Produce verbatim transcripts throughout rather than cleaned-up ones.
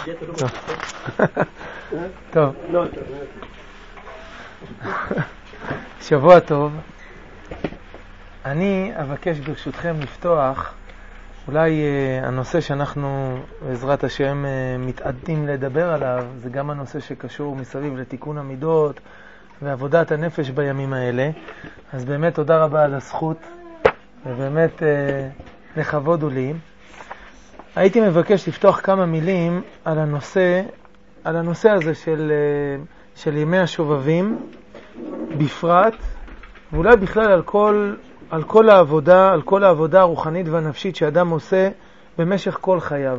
טוב. שבוע טוב. אני אבקש ברשותכם לפתוח אולי uh, הנושא שאנחנו בעזרת השם uh, מתעדים לדבר עליו, זה גם הנושא שקשור מסביב לתיקון המידות ועבודת הנפש בימים האלה. אז באמת תודה רבה על הזכות, ובאמת uh, לכבוד הוא לי. הייתי מבקש לפתוח כמה מילים על הנושא, על הנושא הזה של, uh, של ימי השובבים בפרט, ואולי בכלל על כל, על כל העבודה, על כל העבודה הרוחנית והנפשית שאדם עושה במשך כל חייו.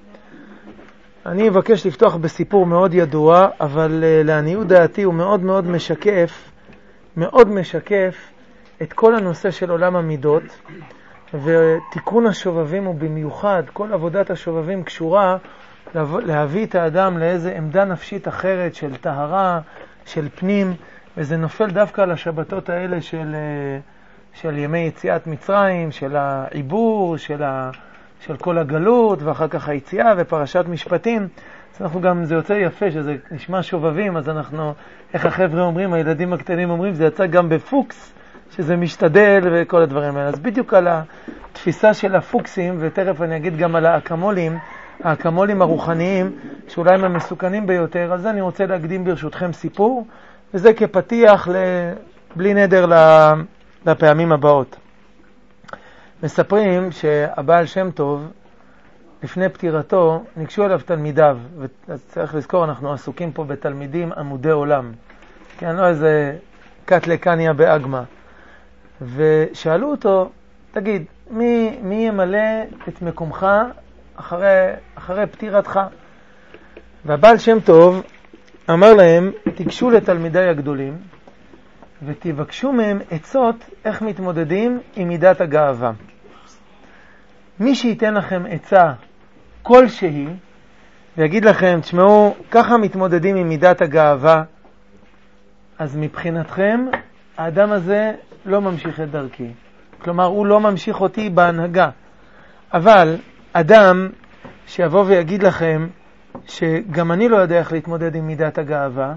אני אבקש לפתוח בסיפור מאוד ידוע, אבל uh, לעניות דעתי הוא מאוד מאוד משקף, מאוד משקף את כל הנושא של עולם המידות, ותיקון השובבים הוא במיוחד, כל עבודת השובבים קשורה להביא את האדם לאיזה עמדה נפשית אחרת של טהרה, של פנים, וזה נופל דווקא על השבתות האלה של, של ימי יציאת מצרים, של העיבור, של, ה, של כל הגלות, ואחר כך היציאה ופרשת משפטים. אז אנחנו גם, זה יוצא יפה שזה נשמע שובבים, אז אנחנו, איך החבר'ה אומרים, הילדים הקטנים אומרים, זה יצא גם בפוקס, שזה משתדל וכל הדברים האלה. אז בדיוק על התפיסה של הפוקסים, ותכף אני אגיד גם על האקמולים, האקמולים הרוחניים, שאולי הם המסוכנים ביותר, אז אני רוצה להקדים ברשותכם סיפור, וזה כפתיח בלי נדר לפעמים הבאות. מספרים שהבעל שם טוב, לפני פטירתו, ניגשו אליו תלמידיו, וצריך לזכור, אנחנו עסוקים פה בתלמידים עמודי עולם, כן, לא איזה קט לקניה באגמה. ושאלו אותו, תגיד, מי, מי ימלא את מקומך אחרי, אחרי פטירתך? והבעל שם טוב אמר להם, תיגשו לתלמידי הגדולים ותבקשו מהם עצות איך מתמודדים עם מידת הגאווה. מי שייתן לכם עצה כלשהי ויגיד לכם, תשמעו, ככה מתמודדים עם מידת הגאווה, אז מבחינתכם האדם הזה לא ממשיך את דרכי. כלומר, הוא לא ממשיך אותי בהנהגה. אבל אדם שיבוא ויגיד לכם שגם אני לא יודע איך להתמודד עם מידת הגאווה,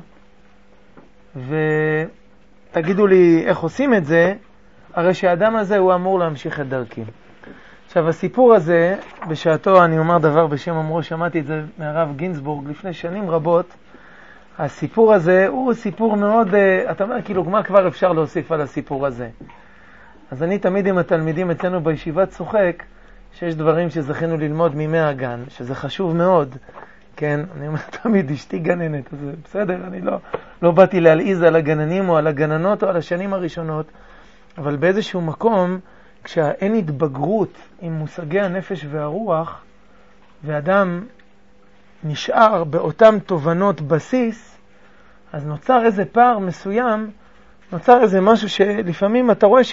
ותגידו לי איך עושים את זה, הרי שהאדם הזה הוא אמור להמשיך את דרכי. עכשיו, הסיפור הזה, בשעתו אני אומר דבר בשם אמרו, שמעתי את זה מהרב גינסבורג לפני שנים רבות, הסיפור הזה הוא סיפור מאוד, אתה אומר, כאילו, מה כבר אפשר להוסיף על הסיפור הזה? אז אני תמיד עם התלמידים אצלנו בישיבה צוחק, שיש דברים שזכינו ללמוד מימי הגן, שזה חשוב מאוד, כן? אני אומר תמיד, אשתי גננת, אז בסדר, אני לא, לא באתי להלעיז על הגננים או על הגננות או על השנים הראשונות, אבל באיזשהו מקום, כשאין התבגרות עם מושגי הנפש והרוח, ואדם נשאר באותם תובנות בסיס, אז נוצר איזה פער מסוים, נוצר איזה משהו שלפעמים אתה רואה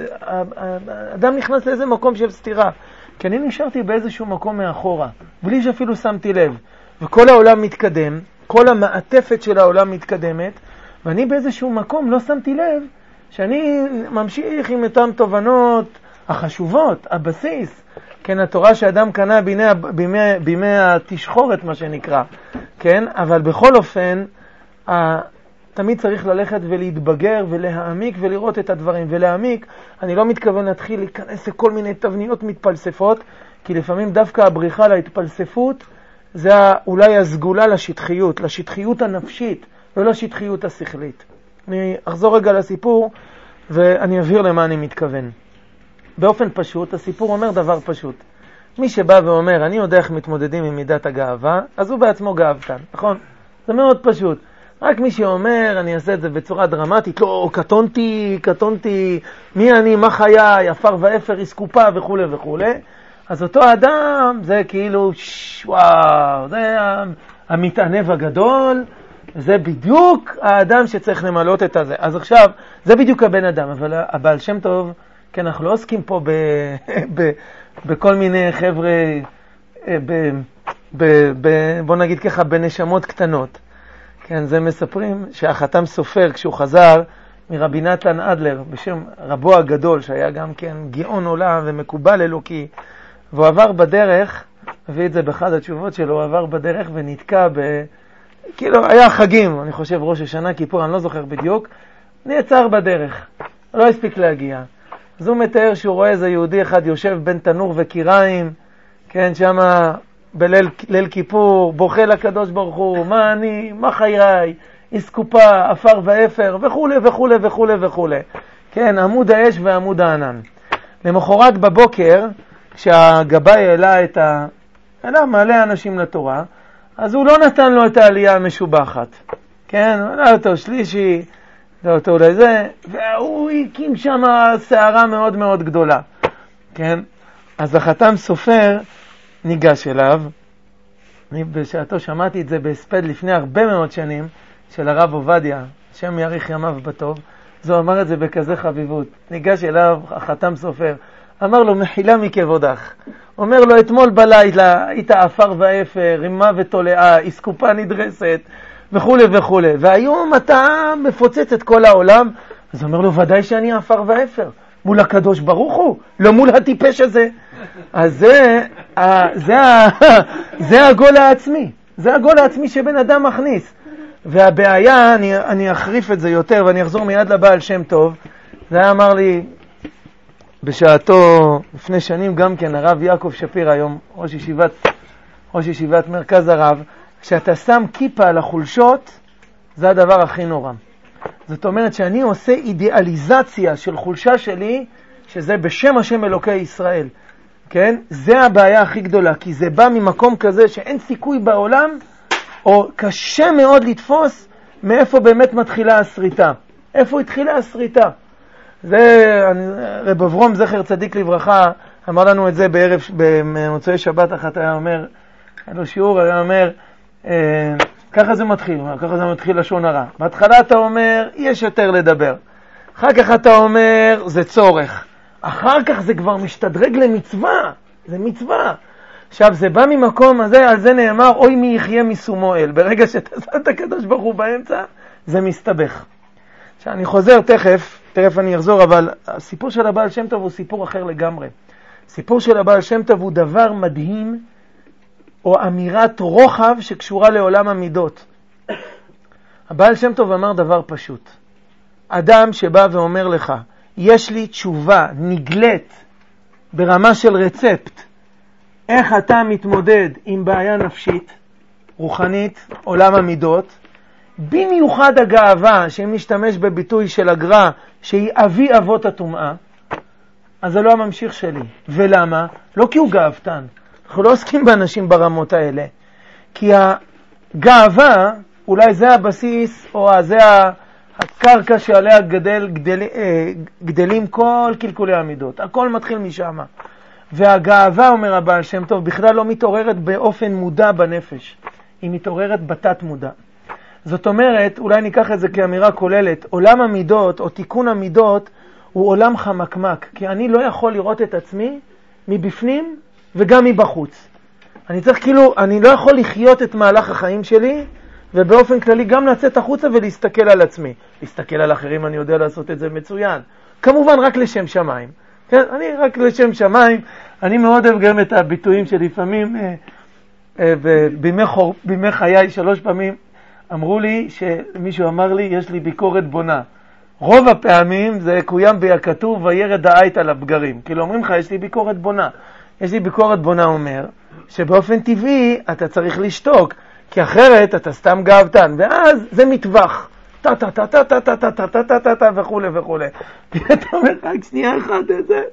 שהאדם נכנס לאיזה מקום של סתירה. כי אני נשארתי באיזשהו מקום מאחורה, בלי שאפילו שמתי לב. וכל העולם מתקדם, כל המעטפת של העולם מתקדמת, ואני באיזשהו מקום לא שמתי לב שאני ממשיך עם אותם תובנות החשובות, הבסיס. כן, התורה שאדם קנה בימי, בימי, בימי התשחורת, מה שנקרא. כן, אבל בכל אופן, ה... תמיד צריך ללכת ולהתבגר ולהעמיק ולראות את הדברים. ולהעמיק, אני לא מתכוון להתחיל להיכנס לכל מיני תבניות מתפלספות, כי לפעמים דווקא הבריחה להתפלספות, זה אולי הסגולה לשטחיות, לשטחיות הנפשית, לא לשטחיות השכלית. אני אחזור רגע לסיפור, ואני אבהיר למה אני מתכוון. באופן פשוט, הסיפור אומר דבר פשוט. מי שבא ואומר, אני יודע איך מתמודדים עם מידת הגאווה, אז הוא בעצמו גאוותן, נכון? זה מאוד פשוט. רק מי שאומר, אני אעשה את זה בצורה דרמטית, לא, קטונתי, קטונתי, מי אני, מה חיי, אפר ואפר, איסקופה וכו' וכו'. אז אותו אדם, זה כאילו, וואו, זה המתענב הגדול, זה בדיוק האדם שצריך למלות את הזה. אז עכשיו, זה בדיוק הבן אדם, אבל הבעל שם טוב, כן, אנחנו לא עוסקים פה ב, ב, בכל מיני חבר'ה, ב, ב, ב, בוא נגיד ככה, בנשמות קטנות. כן, זה מספרים שהחתם סופר, כשהוא חזר מרבי נתן אדלר, בשם רבו הגדול, שהיה גם כן גאון עולם ומקובל אלוקי, והוא עבר בדרך הביא את זה באחד התשובות שלו, הוא עבר בדרך ונתקע ב... כאילו, היה חגים, אני חושב ראש השנה, כיפור, אני לא זוכר בדיוק, נעצר בדרך, לא הספיק להגיע. אז הוא מתאר שהוא רואה איזה יהודי אחד יושב בין תנור וקיריים, כן, שמה בליל ליל כיפור, בוכה לקדוש ברוך הוא, מה אני, מה חיי, אסקופה, אפר ואפר, וכו' וכו' וכו' וכו'. כן, עמוד האש ועמוד הענן. למחרת בבוקר, כשהגבאי העלה את ה... העלה מעלה אנשים לתורה, אז הוא לא נתן לו את העלייה המשובחת. כן, הוא העלה אותו שלישי, זה אותו אולי זה, והוא הקים שם שערה מאוד מאוד גדולה. כן, אז החתם סופר ניגש אליו, אני בשעתו שמעתי את זה בהספד לפני הרבה מאוד שנים, של הרב עובדיה, שם יאריך ימיו בטוב, זו אמר את זה בכזה חביבות. ניגש אליו החתם סופר, אמר לו, מחילה מכבודך. אומר לו, אתמול בלילה היית אפר ואפר, רימה ותולעה, אסקופה נדרסת, וכו' וכו'. והיום אתה מפוצץ את כל העולם. אז אומר לו, ודאי שאני אפר ואפר. מול הקדוש ברוך הוא, לא מול הטיפש הזה. אז זה, זה, זה הגול העצמי. זה הגול העצמי שבן אדם מכניס. והבעיה, אני, אני אחריף את זה יותר, ואני אחזור מיד לבעל שם טוב. זה אמר לי בשעתו, לפני שנים גם כן, הרב יעקב שפיר היום, ראש ישיבת, ראש ישיבת מרכז הרב, כשאתה שם כיפה על החולשות, זה הדבר הכי נורא. זאת אומרת שאני עושה אידיאליזציה של חולשה שלי, שזה בשם השם אלוקי ישראל. כן? זה הבעיה הכי גדולה, כי זה בא ממקום כזה שאין סיכוי בעולם, או קשה מאוד לתפוס מאיפה באמת מתחילה הסריטה. איפה התחילה הסריטה? זה, אני, רב אברום זכר צדיק לברכה, אמר לנו את זה בערב, במוצאי שבת אחת, היה אומר, היה לו שיעור, היה אומר, אה, ככה זה מתחיל, ככה זה מתחיל לשון הרע. בהתחלה אתה אומר, יש יותר לדבר. אחר כך אתה אומר, זה צורך. אחר כך זה כבר משתדרג למצווה, זה מצווה. עכשיו, זה בא ממקום הזה, על זה נאמר, אוי מי יחיה מסומו אל. ברגע שאתה שם את הקדוש ברוך הוא באמצע, זה מסתבך. עכשיו, אני חוזר תכף, תכף אני אחזור, אבל הסיפור של הבעל שם טוב הוא סיפור אחר לגמרי. סיפור של הבעל שם טוב הוא דבר מדהים, או אמירת רוחב שקשורה לעולם המידות. הבעל שם טוב אמר דבר פשוט. אדם שבא ואומר לך, יש לי תשובה נגלית ברמה של רצפט, איך אתה מתמודד עם בעיה נפשית, רוחנית, עולם המידות, במיוחד הגאווה, שאם נשתמש בביטוי של הגר"א, שהיא אבי אבות הטומאה, אז זה לא הממשיך שלי. ולמה? לא כי הוא גאוותן. אנחנו לא עוסקים באנשים ברמות האלה. כי הגאווה, אולי זה הבסיס, או זה הקרקע שעליה גדל, גדל, גדלים כל קלקולי המידות. הכל מתחיל משם. והגאווה, אומר הבעל שם טוב, בכלל לא מתעוררת באופן מודע בנפש. היא מתעוררת בתת מודע. זאת אומרת, אולי ניקח את זה כאמירה כוללת, עולם המידות או תיקון המידות הוא עולם חמקמק, כי אני לא יכול לראות את עצמי מבפנים וגם מבחוץ. אני צריך כאילו, אני לא יכול לחיות את מהלך החיים שלי, ובאופן כללי גם לצאת החוצה ולהסתכל על עצמי. להסתכל על אחרים, אני יודע לעשות את זה מצוין. כמובן רק לשם שמיים. כן? אני רק לשם שמיים, אני מאוד אוהב גם את הביטויים שלפעמים, אה, אה, בימי, חור, בימי חיי שלוש פעמים, אמרו לי, שמישהו אמר לי, יש לי ביקורת בונה. רוב הפעמים זה קוים בי הכתוב, וירד העית על הבגרים. כאילו אומרים לך, יש לי ביקורת בונה. יש לי ביקורת בונה אומר, שבאופן טבעי אתה צריך לשתוק, כי אחרת אתה סתם גאוותן, ואז זה מטווח. טה טה טה טה טה טה טה טה טה טה טה טה וכו' וכו'. אתה אומר, רק שנייה אחת את זה.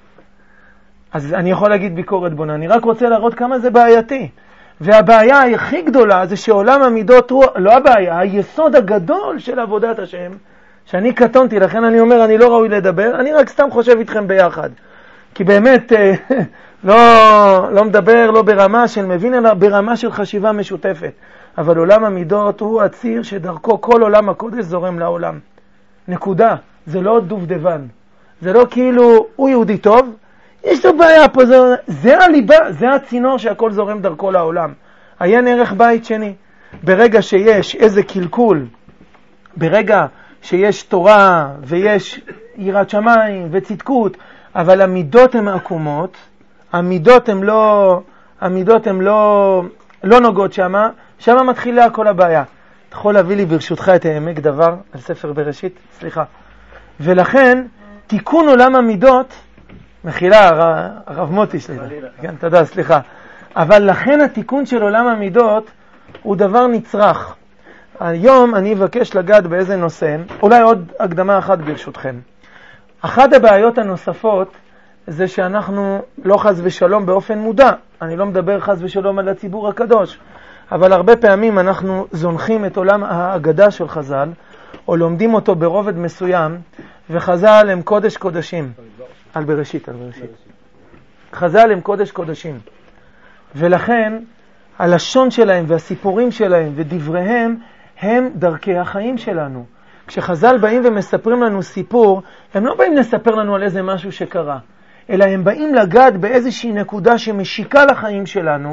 אז אני יכול להגיד ביקורת בונה, אני רק רוצה להראות כמה זה בעייתי. והבעיה הכי גדולה זה שעולם המידות הוא, לא הבעיה, היסוד הגדול של עבודת השם, שאני קטונתי, לכן אני אומר, אני לא ראוי לדבר, אני רק סתם חושב איתכם ביחד. כי באמת, לא, לא מדבר, לא ברמה של מבין, אלא ברמה של חשיבה משותפת. אבל עולם המידות הוא הציר שדרכו כל עולם הקודש זורם לעולם. נקודה. זה לא דובדבן. זה לא כאילו, הוא יהודי טוב, יש לו בעיה פה, זה, זה הליבה, זה הצינור שהכל זורם דרכו לעולם. עיין ערך בית שני. ברגע שיש איזה קלקול, ברגע שיש תורה ויש יראת שמיים וצדקות, אבל המידות הן עקומות, המידות הן לא, המידות הן לא, לא נוגעות שמה, שמה מתחילה כל הבעיה. אתה יכול להביא לי ברשותך את העמק דבר על ספר בראשית? סליחה. ולכן, תיקון עולם המידות, מחילה, הרב, הרב מוטי שלי. כן, תודה, סליחה. אבל לכן התיקון של עולם המידות הוא דבר נצרך. היום אני אבקש לגעת באיזה נושא, אולי עוד הקדמה אחת ברשותכם. אחת הבעיות הנוספות זה שאנחנו לא חס ושלום באופן מודע, אני לא מדבר חס ושלום על הציבור הקדוש, אבל הרבה פעמים אנחנו זונחים את עולם ההגדה של חז"ל, או לומדים אותו ברובד מסוים, וחז"ל הם קודש קודשים. על בראשית, על בראשית. חז"ל הם קודש קודשים. ולכן הלשון שלהם והסיפורים שלהם ודבריהם הם דרכי החיים שלנו. כשחז"ל באים ומספרים לנו סיפור, הם לא באים לספר לנו על איזה משהו שקרה, אלא הם באים לגעת באיזושהי נקודה שמשיקה לחיים שלנו,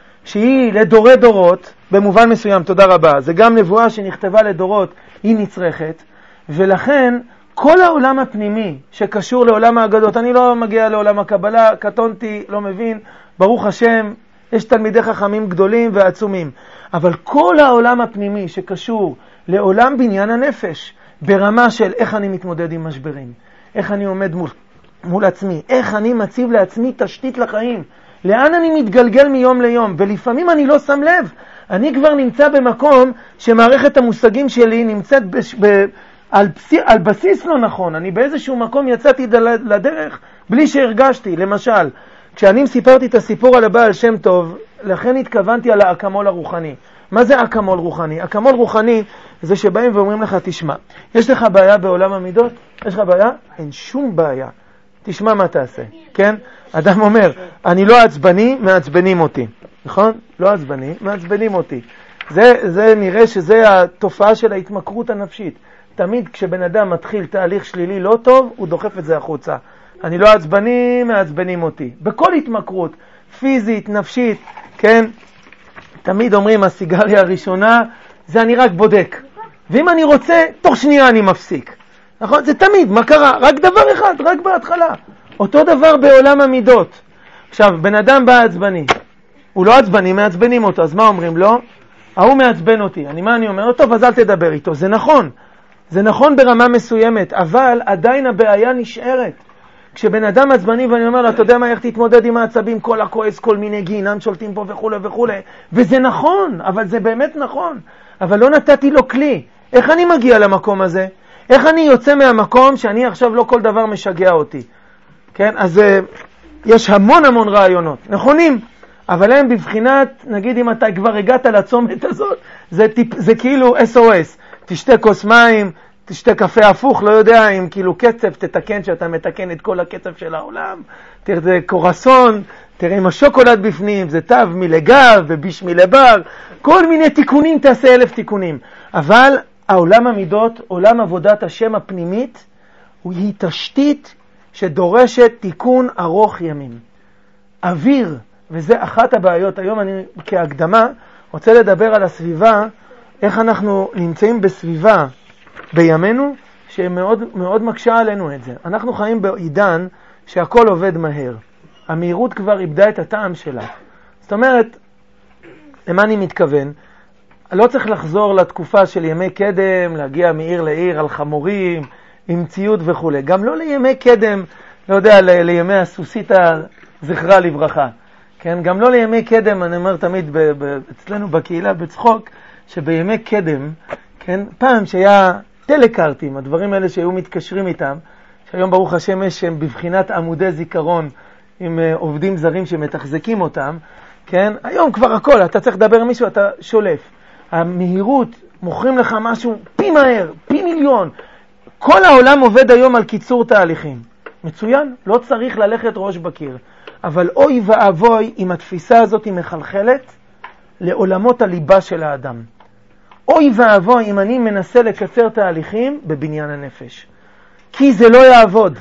שהיא לדורי דורות, במובן מסוים, תודה רבה, זה גם נבואה שנכתבה לדורות, היא נצרכת, ולכן כל העולם הפנימי שקשור לעולם האגדות, אני לא מגיע לעולם הקבלה, קטונתי, לא מבין, ברוך השם, יש תלמידי חכמים גדולים ועצומים, אבל כל העולם הפנימי שקשור לעולם בניין הנפש, ברמה של איך אני מתמודד עם משברים, איך אני עומד מול, מול עצמי, איך אני מציב לעצמי תשתית לחיים, לאן אני מתגלגל מיום ליום, ולפעמים אני לא שם לב, אני כבר נמצא במקום שמערכת המושגים שלי נמצאת בש, ב, על, בסיס, על בסיס לא נכון, אני באיזשהו מקום יצאתי לדרך בלי שהרגשתי, למשל, כשאני סיפרתי את הסיפור על הבעל שם טוב, לכן התכוונתי על האקמול הרוחני. מה זה אקמול רוחני? אקמול רוחני זה שבאים ואומרים לך, תשמע, יש לך בעיה בעולם המידות? יש לך בעיה? אין שום בעיה. תשמע מה תעשה, כן? אדם אומר, אני לא עצבני, מעצבנים אותי. נכון? לא עצבני, מעצבנים אותי. זה, זה נראה שזה התופעה של ההתמכרות הנפשית. תמיד כשבן אדם מתחיל תהליך שלילי לא טוב, הוא דוחף את זה החוצה. אני לא עצבני, מעצבנים אותי. בכל התמכרות, פיזית, נפשית, כן? תמיד אומרים, הסיגריה הראשונה, זה אני רק בודק. ואם אני רוצה, תוך שנייה אני מפסיק. נכון? זה תמיד, מה קרה? רק דבר אחד, רק בהתחלה. אותו דבר בעולם המידות. עכשיו, בן אדם בא עצבני. הוא לא עצבני, מעצבנים אותו. אז מה אומרים לו? ההוא מעצבן אותי. אני, מה אני אומר? טוב, אז אל תדבר איתו. זה נכון. זה נכון ברמה מסוימת, אבל עדיין הבעיה נשארת. כשבן אדם עצבני ואני אומר לו, אתה יודע מה, איך תתמודד עם העצבים, כל הכועס, כל מיני גיהינם שולטים פה וכו' וכו'. וזה נכון, אבל זה באמת נכון. אבל לא נתתי לו כלי. איך אני מגיע למקום הזה? איך אני יוצא מהמקום שאני עכשיו לא כל דבר משגע אותי? כן? אז uh, יש המון המון רעיונות, נכונים, אבל הם בבחינת, נגיד אם אתה כבר הגעת לצומת הזאת, זה, טיפ, זה כאילו אס או אס. תשתה כוס מים, תשתה קפה הפוך, לא יודע אם כאילו קצב תתקן שאתה מתקן את כל הקצב של העולם, תראה קורסון, תראה עם השוקולד בפנים, זה תו מלגב וביש מלבר, כל מיני תיקונים, תעשה אלף תיקונים. אבל העולם המידות, עולם עבודת השם הפנימית, היא תשתית שדורשת תיקון ארוך ימים. אוויר, וזה אחת הבעיות. היום אני כהקדמה רוצה לדבר על הסביבה, איך אנחנו נמצאים בסביבה בימינו, שמאוד מאוד מקשה עלינו את זה. אנחנו חיים בעידן שהכל עובד מהר. המהירות כבר איבדה את הטעם שלה. זאת אומרת, למה אני מתכוון? לא צריך לחזור לתקופה של ימי קדם, להגיע מעיר לעיר על חמורים, עם ציוד וכו'. גם לא לימי קדם, לא יודע, ל- לימי הסוסית הזכרה לברכה. כן? גם לא לימי קדם, אני אומר תמיד ב- ב- אצלנו בקהילה בצחוק, שבימי קדם, כן? פעם שהיה טלקארטים, הדברים האלה שהיו מתקשרים איתם, שהיום ברוך השם יש הם בבחינת עמודי זיכרון עם uh, עובדים זרים שמתחזקים אותם, כן? היום כבר הכל, אתה צריך לדבר עם מישהו, אתה שולף. המהירות, מוכרים לך משהו פי מהר, פי מיליון. כל העולם עובד היום על קיצור תהליכים. מצוין, לא צריך ללכת ראש בקיר. אבל אוי ואבוי אם התפיסה הזאת היא מחלחלת לעולמות הליבה של האדם. אוי ואבוי אם אני מנסה לקצר תהליכים בבניין הנפש. כי זה לא יעבוד.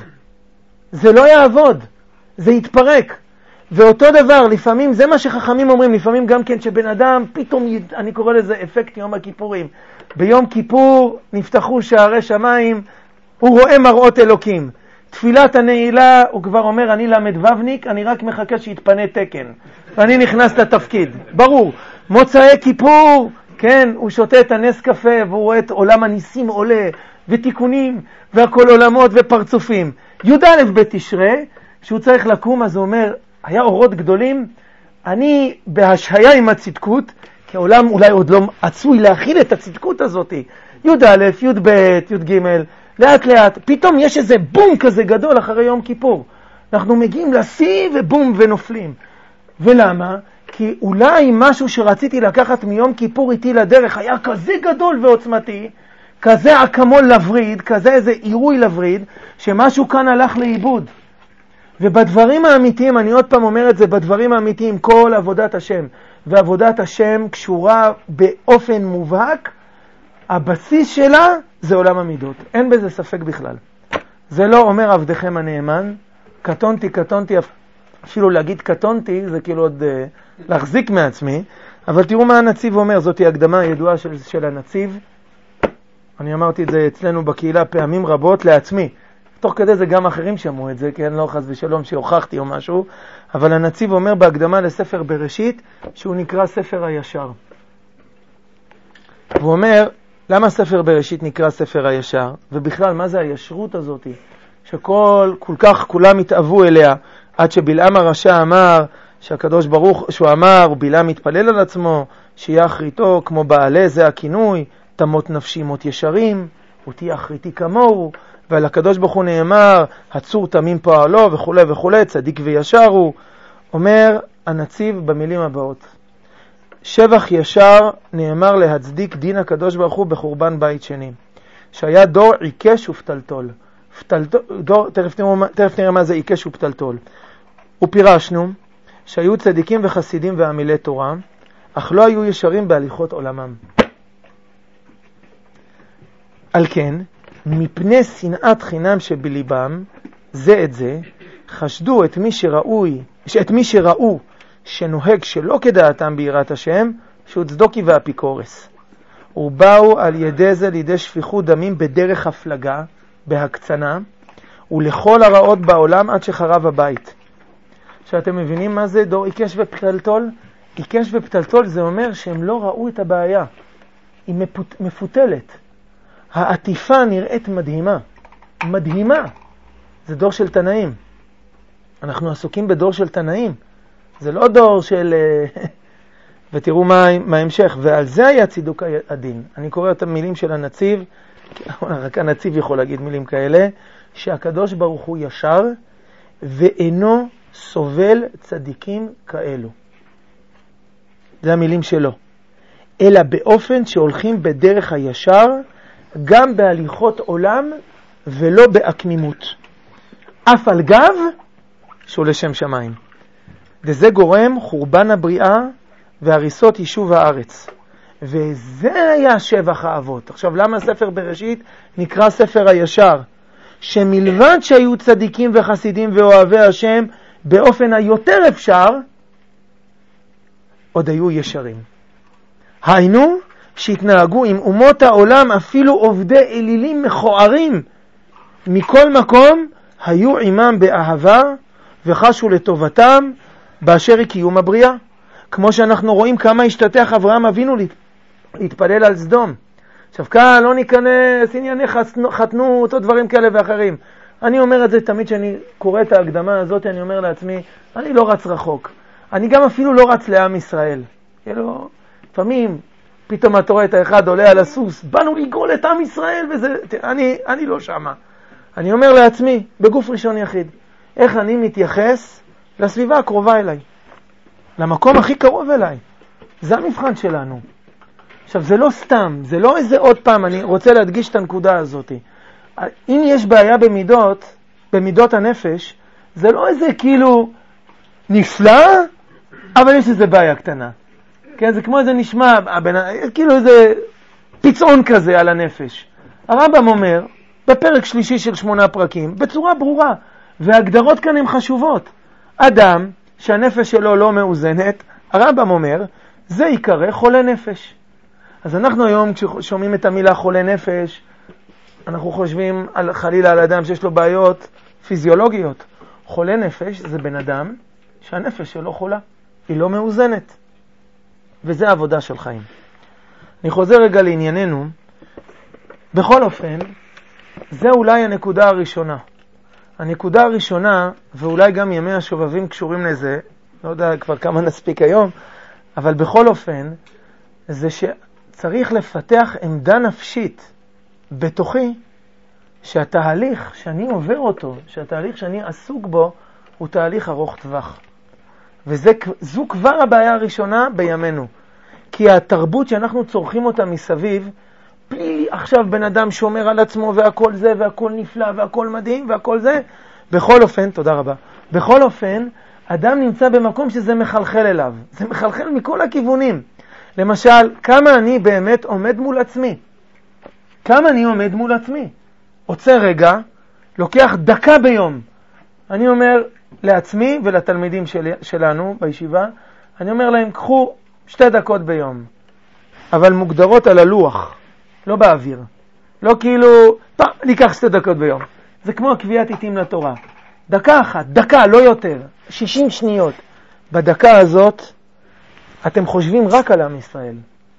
זה לא יעבוד. זה יתפרק. ואותו דבר, לפעמים, זה מה שחכמים אומרים, לפעמים גם כן שבן אדם, פתאום, אני קורא לזה אפקט יום הכיפורים. ביום כיפור נפתחו שערי שמיים, הוא רואה מראות אלוקים. תפילת הנעילה, הוא כבר אומר, אני למדבבניק, אני רק מחכה שיתפנה תקן. ואני נכנס לתפקיד, ברור. מוצאי כיפור, כן, הוא שותה את הנס קפה, והוא רואה את עולם הניסים עולה, ותיקונים, והכל עולמות ופרצופים. י"א בתשרי, שהוא צריך לקום, אז הוא אומר, היה אורות גדולים, אני בהשהיה עם הצדקות, כי העולם אולי עוד לא עצוי להכיל את הצדקות הזאת. י"א, י"ב, י"ג, לאט לאט, פתאום יש איזה בום כזה גדול אחרי יום כיפור. אנחנו מגיעים לשיא ובום ונופלים. ולמה? כי אולי משהו שרציתי לקחת מיום כיפור איתי לדרך היה כזה גדול ועוצמתי, כזה אקמול לבריד, כזה איזה עירוי לבריד, שמשהו כאן הלך לאיבוד. ובדברים האמיתיים, אני עוד פעם אומר את זה, בדברים האמיתיים, כל עבודת השם, ועבודת השם קשורה באופן מובהק, הבסיס שלה זה עולם המידות. אין בזה ספק בכלל. זה לא אומר עבדכם הנאמן, קטונתי, קטונתי, אפילו להגיד קטונתי, זה כאילו עוד uh, להחזיק מעצמי, אבל תראו מה הנציב אומר, זאת היא הקדמה הידועה של, של הנציב. אני אמרתי את זה אצלנו בקהילה פעמים רבות לעצמי. תוך כדי זה גם אחרים שמעו את זה, כן, לא חס ושלום שהוכחתי או משהו, אבל הנציב אומר בהקדמה לספר בראשית, שהוא נקרא ספר הישר. הוא אומר, למה ספר בראשית נקרא ספר הישר? ובכלל, מה זה הישרות הזאת? שכל, כל כך כולם התאהבו אליה, עד שבלעם הרשע אמר, שהקדוש ברוך, שהוא אמר, ובלעם מתפלל על עצמו, שיהיה אחריתו כמו בעלה, זה הכינוי, תמות נפשי מות ישרים, ותהיה אחריתי כמוהו, ועל הקדוש ברוך הוא נאמר, הצור תמים פועלו וכו' וכו', צדיק וישר הוא. אומר הנציב במילים הבאות, שבח ישר נאמר להצדיק דין הקדוש ברוך הוא בחורבן בית שני, שהיה דור עיקש ופתלתול. דור, תכף, תכף נראה מה זה עיקש ופתלתול. ופירשנו שהיו צדיקים וחסידים ועמילי תורה, אך לא היו ישרים בהליכות עולמם. על כן, מפני שנאת חינם שבליבם, זה את זה, חשדו את מי שראוי, את מי שראו שנוהג שלא כדעתם ביראת השם, שהוא צדוקי ואפיקורס. ובאו על ידי זה לידי שפיכות דמים בדרך הפלגה, בהקצנה, ולכל הרעות בעולם עד שחרב הבית. שאתם מבינים מה זה דור עיקש ופתלתול? עיקש ופתלתול זה אומר שהם לא ראו את הבעיה. היא מפות, מפותלת. העטיפה נראית מדהימה. מדהימה. זה דור של תנאים. אנחנו עסוקים בדור של תנאים. זה לא דור של... ותראו מה, מה ההמשך. ועל זה היה צידוק הדין. אני קורא את המילים של הנציב, רק הנציב יכול להגיד מילים כאלה, שהקדוש ברוך הוא ישר ואינו סובל צדיקים כאלו. זה המילים שלו. אלא באופן שהולכים בדרך הישר, גם בהליכות עולם ולא בעקמימות. אף על גב שעולה שם שמיים. וזה גורם חורבן הבריאה והריסות יישוב הארץ. וזה היה שבח האבות. עכשיו, למה ספר בראשית נקרא ספר הישר? שמלבד שהיו צדיקים וחסידים ואוהבי השם, באופן היותר אפשר, עוד היו ישרים. היינו, שהתנהגו עם אומות העולם, אפילו עובדי אלילים מכוערים, מכל מקום, היו עמם באהבה, וחשו לטובתם, באשר היא קיום הבריאה. כמו שאנחנו רואים כמה השתתח אברהם אבינו להתפלל על סדום. עכשיו כאן לא ניכנס ענייני חתנות או דברים כאלה ואחרים. אני אומר את זה תמיד שאני קורא את ההקדמה הזאת, אני אומר לעצמי, אני לא רץ רחוק. אני גם אפילו לא רץ לעם ישראל. כאילו, לפעמים פתאום אתה רואה את האחד עולה על הסוס, באנו לגאול את עם ישראל וזה, אני, אני לא שמה. אני אומר לעצמי, בגוף ראשון יחיד, איך אני מתייחס לסביבה הקרובה אליי. למקום הכי קרוב אליי. זה המבחן שלנו. עכשיו, זה לא סתם, זה לא איזה עוד פעם, אני רוצה להדגיש את הנקודה הזאת. אם יש בעיה במידות, במידות הנפש, זה לא איזה כאילו נפלא, אבל יש איזה בעיה קטנה. כן, זה כמו איזה נשמע, כאילו איזה פיצעון כזה על הנפש. הרמב"ם אומר, בפרק שלישי של שמונה פרקים, בצורה ברורה, וההגדרות כאן הן חשובות. אדם שהנפש שלו לא מאוזנת, הרמב"ם אומר, זה יקרא חולה נפש. אז אנחנו היום כששומעים את המילה חולה נפש, אנחנו חושבים על, חלילה על אדם שיש לו בעיות פיזיולוגיות. חולה נפש זה בן אדם שהנפש שלו חולה, היא לא מאוזנת. וזה העבודה של חיים. אני חוזר רגע לענייננו. בכל אופן, זה אולי הנקודה הראשונה. הנקודה הראשונה, ואולי גם ימי השובבים קשורים לזה, לא יודע כבר כמה נספיק היום, אבל בכל אופן, זה שצריך לפתח עמדה נפשית בתוכי, שהתהליך שאני עובר אותו, שהתהליך שאני עסוק בו, הוא תהליך ארוך טווח. וזו כבר הבעיה הראשונה בימינו. כי התרבות שאנחנו צורכים אותה מסביב, בלי עכשיו בן אדם שומר על עצמו והכל זה והכל נפלא והכל מדהים והכל זה, בכל אופן, תודה רבה, בכל אופן, אדם נמצא במקום שזה מחלחל אליו. זה מחלחל מכל הכיוונים. למשל, כמה אני באמת עומד מול עצמי. כמה אני עומד מול עצמי. עוצר רגע, לוקח דקה ביום. אני אומר לעצמי ולתלמידים של, שלנו בישיבה, אני אומר להם, קחו שתי דקות ביום. אבל מוגדרות על הלוח, לא באוויר. לא כאילו, פעם, ניקח שתי דקות ביום. זה כמו הקביעת עיתים לתורה. דקה אחת, דקה, לא יותר. שישים שניות. בדקה הזאת, אתם חושבים רק על עם ישראל.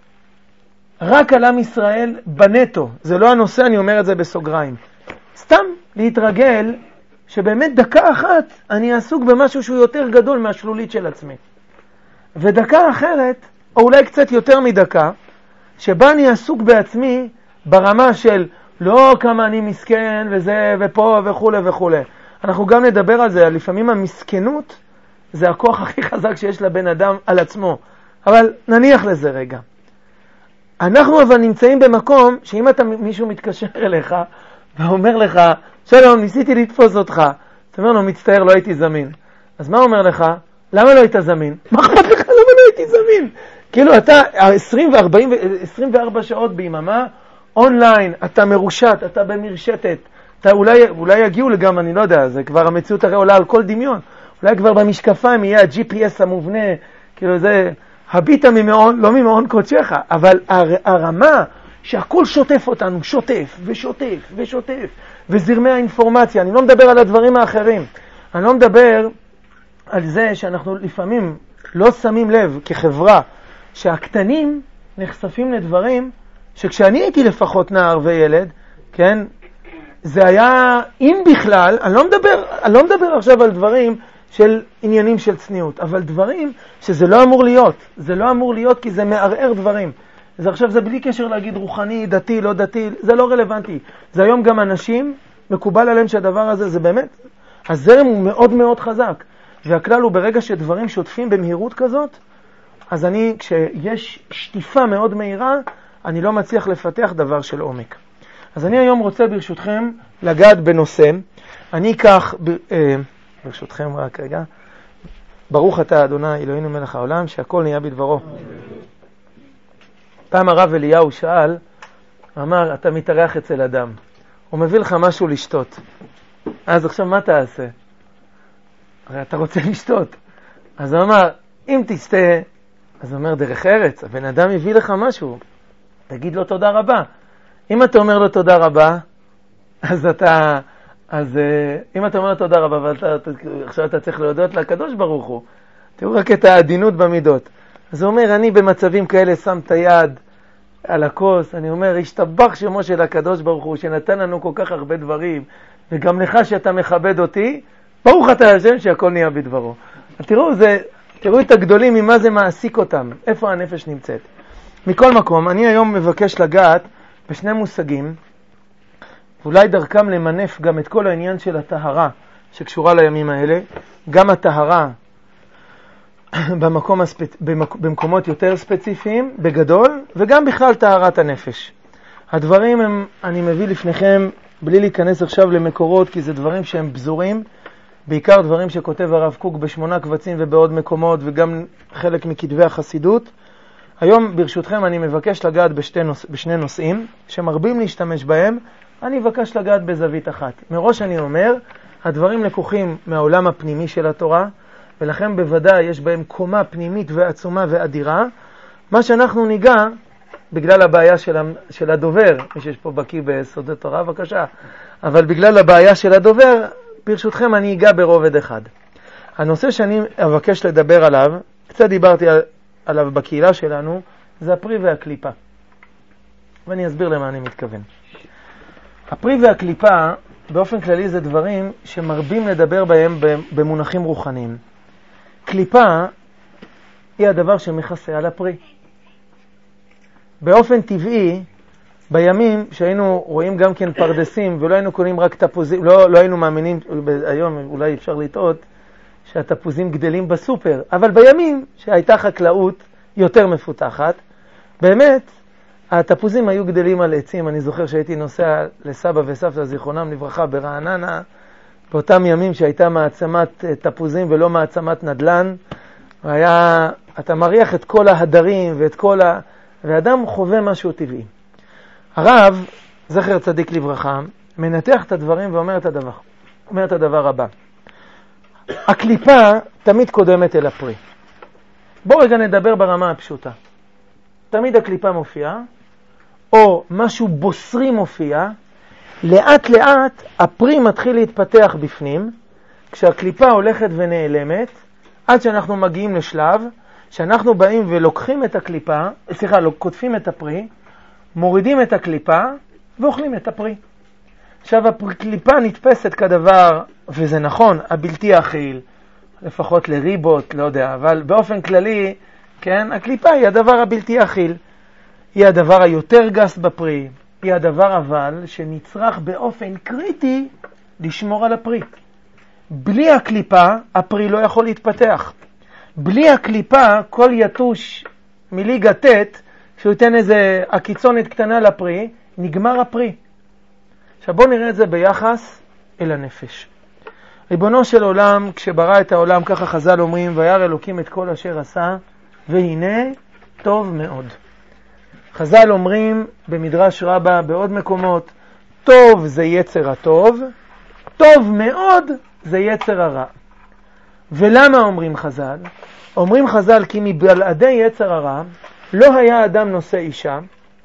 רק על עם ישראל בנטו. זה לא הנושא, אני אומר את זה בסוגריים. סתם להתרגל שבאמת דקה אחת אני אעסוק במשהו שהוא יותר גדול מהשלולית של עצמי. ודקה אחרת, או אולי קצת יותר מדקה, שבה אני אעסוק בעצמי ברמה של לא כמה אני מסכן וזה ופה וכו' וכו'. אנחנו גם נדבר על זה, לפעמים המסכנות זה הכוח הכי חזק שיש לבן אדם על עצמו. אבל נניח לזה רגע. אנחנו אבל נמצאים במקום שאם אתה מישהו מתקשר אליך ואומר לך, שלום, ניסיתי לתפוס אותך. אתה אומר לו, מצטער, לא הייתי זמין. אז מה אומר לך? למה לא היית זמין? מה אכפת לך? למה לא הייתי זמין? כאילו אתה עשרים וארבע שעות ביממה, אונליין, אתה מרושת, אתה במרשתת. אתה אולי, אולי יגיעו לגם, אני לא יודע, זה כבר המציאות הרי עולה על כל דמיון. אולי כבר במשקפיים יהיה ה-ג'י פי אס המובנה, כאילו זה הביטה ממעון, לא ממעון קודשך, אבל הר, הרמה שהכל שוטף אותנו, שוטף ושוטף ושוטף, וזרמי האינפורמציה, אני לא מדבר על הדברים האחרים, אני לא מדבר על זה שאנחנו לפעמים לא שמים לב כחברה, שהקטנים נחשפים לדברים שכשאני הייתי לפחות נער וילד, כן, זה היה, אם בכלל, אני לא מדבר, אני לא מדבר עכשיו על דברים של עניינים של צניעות, אבל דברים שזה לא אמור להיות, זה לא אמור להיות כי זה מערער דברים. אז עכשיו זה בלי קשר להגיד רוחני, דתי, לא דתי, זה לא רלוונטי. זה היום גם אנשים, מקובל עליהם שהדבר הזה זה באמת, הזרם הוא מאוד מאוד חזק. והכלל הוא ברגע שדברים שוטפים במהירות כזאת, אז אני, כשיש שטיפה מאוד מהירה, אני לא מצליח לפתח דבר של עומק. אז אני היום רוצה ברשותכם לגעת בנושא, אני אקח, ב, אה, ברשותכם רק רגע, ברוך אתה אדוני אלוהינו מלך העולם, שהכל נהיה בדברו. פעם הרב אליהו שאל, אמר, אתה מתארח אצל אדם, הוא מביא לך משהו לשתות. אז עכשיו מה תעשה? הרי אתה רוצה לשתות. אז הוא אמר, אם תשתה, אז הוא אומר, דרך ארץ, הבן אדם הביא לך משהו, תגיד לו תודה רבה. אם אתה אומר לו תודה רבה, אז אתה, אז אם אתה אומר לו תודה רבה, ואתה, עכשיו אתה צריך להודות לקדוש ברוך הוא, תראו רק את העדינות במידות. אז הוא אומר, אני במצבים כאלה שם את היד על הכוס, אני אומר, השתבח שמו של הקדוש ברוך הוא, שנתן לנו כל כך הרבה דברים, וגם לך שאתה מכבד אותי, ברוך אתה השם שהכל נהיה בדברו. תראו, זה, תראו את הגדולים ממה זה מעסיק אותם, איפה הנפש נמצאת. מכל מקום, אני היום מבקש לגעת בשני מושגים, ואולי דרכם למנף גם את כל העניין של הטהרה שקשורה לימים האלה, גם הטהרה במקום הספ... במק... במקומות יותר ספציפיים, בגדול, וגם בכלל טהרת הנפש. הדברים הם, אני מביא לפניכם, בלי להיכנס עכשיו למקורות, כי זה דברים שהם בזורים, בעיקר דברים שכותב הרב קוק בשמונה קבצים ובעוד מקומות, וגם חלק מכתבי החסידות. היום ברשותכם אני מבקש לגעת בשתי נוש... בשני נושאים, שמרבים להשתמש בהם, אני מבקש לגעת בזווית אחת. מראש אני אומר, הדברים לקוחים מהעולם הפנימי של התורה, ולכן בוודאי יש בהם קומה פנימית ועצומה ואדירה. מה שאנחנו ניגע, בגלל הבעיה של, של הדובר, מי שיש פה בקיא בסודי תורה, בבקשה, אבל בגלל הבעיה של הדובר, ברשותכם אני אגע ברובד אחד. הנושא שאני אבקש לדבר עליו, קצת דיברתי עליו בקהילה שלנו, זה הפרי והקליפה. ואני אסביר למה אני מתכוון. הפרי והקליפה, באופן כללי זה דברים שמרבים לדבר בהם במונחים רוחניים. קליפה היא הדבר שמכסה על הפרי. באופן טבעי, בימים שהיינו רואים גם כן פרדסים, ולא היינו קונים רק תפוזים, לא, לא היינו מאמינים, היום אולי אפשר לטעות, שהתפוזים גדלים בסופר, אבל בימים שהייתה חקלאות יותר מפותחת, באמת, התפוזים היו גדלים על עצים. אני זוכר שהייתי נוסע לסבא וסבתא זיכרונם לברכה ברעננה, באותם ימים שהייתה מעצמת תפוזים ולא מעצמת נדלן, והיה, אתה מריח את כל ההדרים ואת כל ה... ואדם חווה משהו טבעי. הרב, זכר צדיק לברכה, מנתח את הדברים ואומר את הדבר, אומר את הדבר הבא. הקליפה תמיד קודמת אל הפרי. בואו רגע נדבר ברמה הפשוטה. תמיד הקליפה מופיעה, או משהו בוסרי מופיע, לאט לאט הפרי מתחיל להתפתח בפנים, כשהקליפה הולכת ונעלמת, עד שאנחנו מגיעים לשלב, שאנחנו באים ולוקחים את הקליפה, סליחה, קוטפים את הפרי, מורידים את הקליפה, ואוכלים את הפרי. עכשיו הקליפה נתפסת כדבר, וזה נכון, הבלתי אכיל, לפחות לריבות, לא יודע, אבל באופן כללי, כן, הקליפה היא הדבר הבלתי אכיל. היא הדבר היותר גס בפרי, היא הדבר אבל שנצרך באופן קריטי לשמור על הפרי. בלי הקליפה, הפרי לא יכול להתפתח. בלי הקליפה, כל יתוש מליגה ט' שהוא ייתן איזה הקיצונת קטנה לפרי, נגמר הפרי. עכשיו בואו נראה את זה ביחס אל הנפש. ריבונו של עולם, כשברא את העולם, ככה חז"ל אומרים, וירא אלוקים את כל אשר עשה, והנה טוב מאוד. חז"ל אומרים במדרש רבה, בעוד מקומות, טוב זה יצר הטוב, טוב מאוד זה יצר הרע. ולמה אומרים חז"ל? אומרים חז"ל כי מבלעדי יצר הרע, לא היה אדם נושא אישה,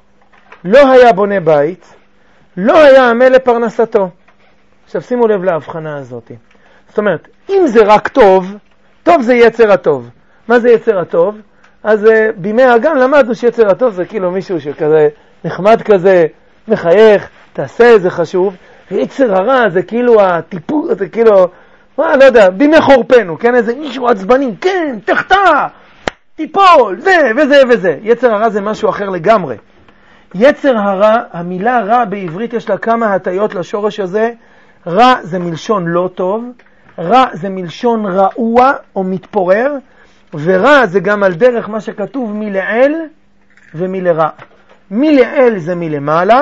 לא היה בונה בית, לא היה עמל לפרנסתו. עכשיו שימו לב להבחנה הזאת. זאת אומרת, אם זה רק טוב, טוב זה יצר הטוב. מה זה יצר הטוב? אז uh, בימי האגם למדנו שיצר הטוב זה כאילו מישהו שכזה נחמד כזה, מחייך, תעשה, זה חשוב. ויצר הרע זה כאילו הטיפול, זה כאילו, מה, לא יודע, בימי חורפנו, כן, איזה מישהו עצבני, כן, תחתה, טיפול, זה וזה וזה. יצר הרע זה משהו אחר לגמרי. יצר הרע, המילה רע בעברית יש לה כמה הטיות לשורש הזה. רע זה מלשון לא טוב, רע זה מלשון רעוע או מתפורר, ורע זה גם על דרך מה שכתוב מלעיל ומלרע. מלעיל זה מלמעלה,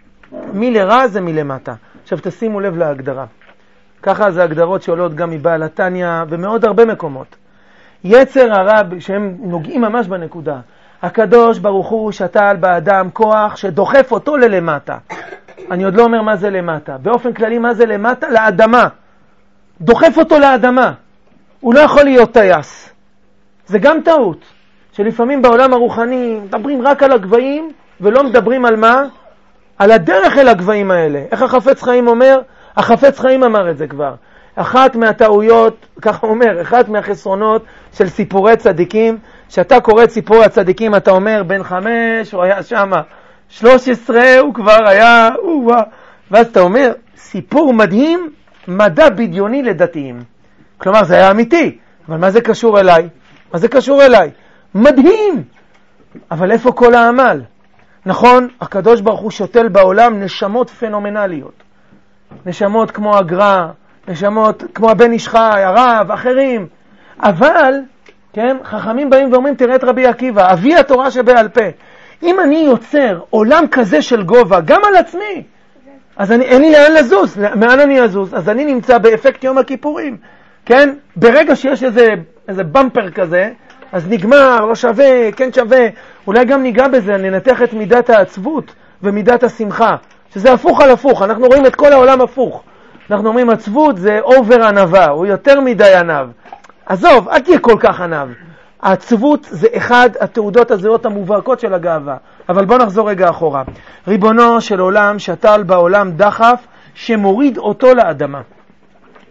מלרע זה מלמטה. עכשיו תשימו לב להגדרה. ככה זה הגדרות שעולות גם מבעל התניא במאוד הרבה מקומות. יצר הרע, שהם נוגעים ממש בנקודה. הקדוש ברוך הוא שתל באדם כוח שדוחף אותו ללמטה. אני עוד לא אומר מה זה למטה. באופן כללי מה זה למטה? לאדמה. דוחף אותו לאדמה. הוא לא יכול להיות טייס. זה גם טעות. שלפעמים בעולם הרוחני מדברים רק על הגבהים ולא מדברים על מה? על הדרך אל הגבהים האלה. איך החפץ חיים אומר? החפץ חיים אמר את זה כבר. אחת מהטעויות, ככה אומר, אחת מהחסרונות של סיפורי צדיקים, שאתה קורא את סיפורי הצדיקים, אתה אומר, בן חמש, הוא היה שמה, שלוש עשרה, הוא כבר היה, הוא, ואז אתה אומר, סיפור מדהים, מדע בדיוני לדתיים. כלומר, זה היה אמיתי, אבל מה זה קשור אליי? מה זה קשור אליי? מדהים! אבל איפה כל העמל? נכון, הקדוש ברוך הוא שותל בעולם נשמות פנומנליות. נשמות כמו הגר"א, נשמות כמו הבן איש חי, הרב, אחרים. אבל, כן, חכמים באים ואומרים, תראה את רבי עקיבא, אבי התורה שבעל פה. אם אני יוצר עולם כזה של גובה, גם על עצמי, אז אני, אין לי לאן לזוז. מאן אני אזוז? אז אני נמצא באפקט יום הכיפורים. כן? ברגע שיש איזה, איזה במפר כזה, אז נגמר, לא שווה, כן שווה. אולי גם ניגע בזה, ננתח את מידת העצבות ומידת השמחה. שזה הפוך על הפוך. אנחנו רואים את כל העולם הפוך. אנחנו אומרים, עצבות זה אובר ענווה, הוא יותר מדי ענב. עזוב, אל תהיה כל כך ענב. העצבות זה אחד התעודות הזהות המובהקות של הגאווה. אבל בוא נחזור רגע אחורה. ריבונו של עולם שתל בעולם דחף שמוריד אותו לאדמה.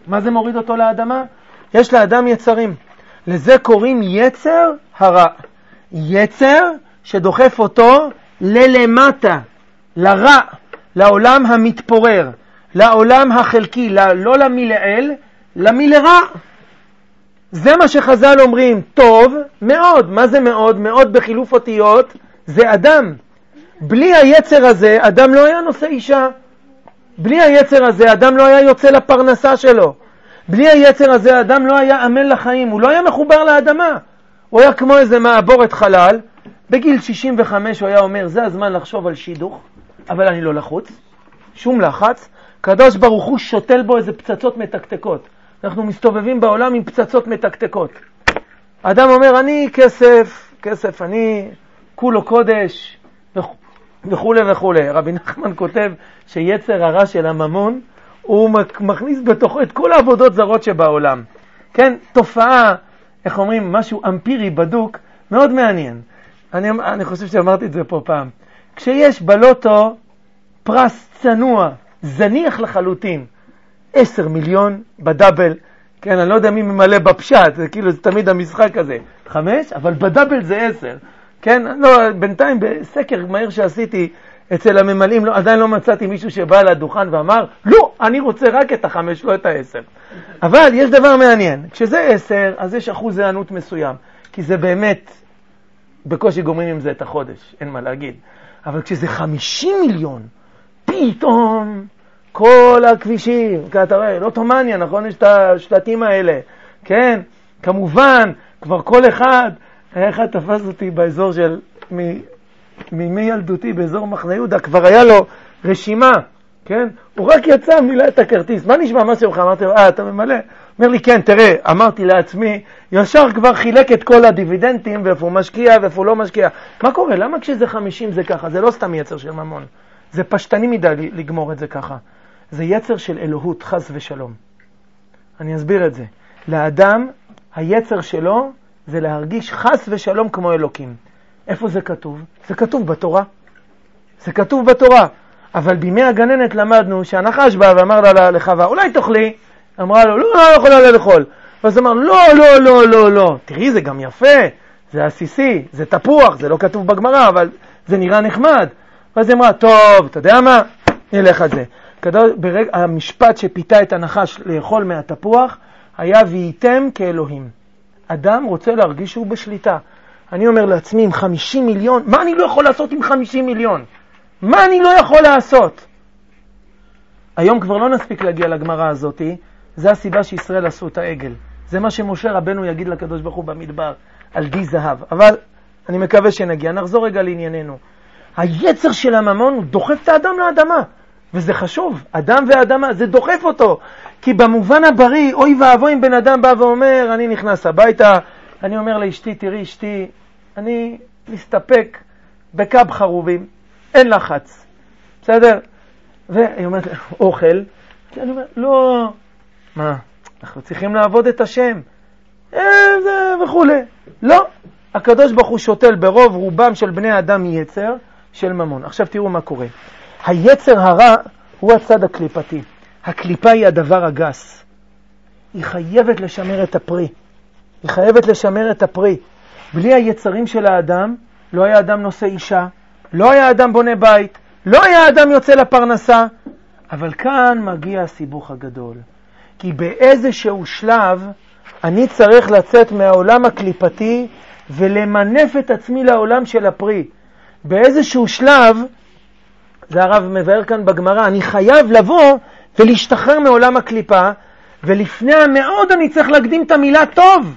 מה זה מוריד אותו לאדמה? יש לאדם יצרים. לזה קוראים יצר הרע. יצר שדוחף אותו ללמטה, לרע, לעולם המתפורר, לעולם החלקי, לא למילאל, למילרע. זה מה שחז"ל אומרים, טוב מאוד. מה זה מאוד? מאוד בחילוף אותיות, זה אדם. בלי היצר הזה, אדם לא היה נושא אישה. בלי היצר הזה, אדם לא היה יוצא לפרנסה שלו. בלי היצר הזה, אדם לא היה עמל לחיים. הוא לא היה מחובר לאדמה. הוא היה כמו איזה מעבורת חלל. בגיל שישים וחמש הוא היה אומר, זה הזמן לחשוב על שידוך, אבל אני לא לחוץ. שום לחץ. קדוש ברוך הוא שותל בו איזה פצצות מתקתקות. אנחנו מסתובבים בעולם עם פצצות מתקתקות. אדם אומר, אני כסף, כסף, אני כולו קודש, וכו' וכו'. רבי נחמן כותב שיצר הרע של הממון, הוא מכניס בתוכו את כל העבודות זרות שבעולם. כן, תופעה, איך אומרים, משהו אמפירי בדוק, מאוד מעניין. אני, אני חושב שאמרתי את זה פה פעם. כשיש בלוטו פרס צנוע, זניח לחלוטין, עשר מיליון בדאבל, כן, אני לא יודע מי ממלא בפשט, זה כאילו, זה תמיד המשחק הזה, חמש, אבל בדאבל זה עשר, כן, לא, בינתיים בסקר מהיר שעשיתי אצל הממלאים, לא, עדיין לא מצאתי מישהו שבא לדוכן ואמר, לא, אני רוצה רק את החמש, לא את העשר. אבל יש דבר מעניין, כשזה עשר, אז יש אחוז הענות מסוים, כי זה באמת, בקושי גומרים עם זה את החודש, אין מה להגיד. אבל כשזה חמישים מיליון, פתאום כל הכבישים, כי אתה רואה, לא תומניה, נכון? יש את השלטים האלה, כן? כמובן, כבר כל אחד, אחד תפס אותי באזור של, ממי ילדותי, באזור מחנה יהודה, כבר היה לו רשימה, כן? הוא רק יצא, מילא את הכרטיס. מה נשמע? מה שלך? אמרתי לו, אה, אתה ממלא? אומר לי, כן, תראה, אמרתי לעצמי, ישר כבר חילק את כל הדיבידנטים, ואיפה הוא משקיע ואיפה הוא לא משקיע. מה קורה? למה כשזה חמישים זה ככה? זה לא סתם יצר של ממון. זה פשטני מדי לגמור את זה ככה. זה יצר של אלוהות, חס ושלום. אני אסביר את זה. לאדם, היצר שלו זה להרגיש חס ושלום כמו אלוקים. איפה זה כתוב? זה כתוב בתורה. זה כתוב בתורה. אבל בימי הגננת למדנו שהנחש בא ואמר לה לחווה, אולי תאכלי? אמרה לו, לא, לא יכולה לאכול. ואז אמר, לא, לא, לא, לא, לא. תראי, זה גם יפה. זה עסיסי, זה תפוח, זה לא כתוב בגמרא, אבל זה נראה נחמד. ואז אמרה, טוב, אתה יודע מה? נלך על זה. ברג... המשפט שפיתה את הנחש לאכול מהתפוח היה וייתם כאלוהים. אדם רוצה להרגיש שהוא בשליטה. אני אומר לעצמי, עם חמישים מיליון, מה אני לא יכול לעשות עם חמישים מיליון? מה אני לא יכול לעשות? היום כבר לא נספיק להגיע לגמרא הזאת. זה הסיבה שישראל עשו את העגל. זה מה שמשה רבנו יגיד לקדוש ברוך הוא במדבר, על די זהב. אבל אני מקווה שנגיע. נחזור רגע לענייננו. היצר של הממון הוא דוחף את האדם לאדמה. וזה חשוב. אדם ואדמה, זה דוחף אותו. כי במובן הבריא, אוי ואבוי אם בן אדם בא ואומר, אני נכנס הביתה, אני אומר לאשתי, תראי אשתי, אני מסתפק בקב חרובים, אין לחץ. בסדר? והיא אומרת, אוכל. אני אומר, לא, מה? אנחנו צריכים לעבוד את השם. אה, זה וכו'. לא. הקדוש ברוך הוא שותל ברוב רובם של בני האדם יצר של ממון. עכשיו תראו מה קורה. היצר הרע הוא הצד הקליפתי. הקליפה היא הדבר הגס. היא חייבת לשמר את הפרי. היא חייבת לשמר את הפרי. בלי היצרים של האדם, לא היה אדם נושא אישה, לא היה אדם בונה בית, לא היה אדם יוצא לפרנסה. אבל כאן מגיע הסיבוך הגדול. כי באיזשהו שלב אני צריך לצאת מהעולם הקליפתי ולמנף את עצמי לעולם של הפרי. באיזשהו שלב, זה הרב מבאר כאן בגמרא, אני חייב לבוא ולהשתחרר מעולם הקליפה, ולפני המאוד אני צריך להקדים את המילה טוב.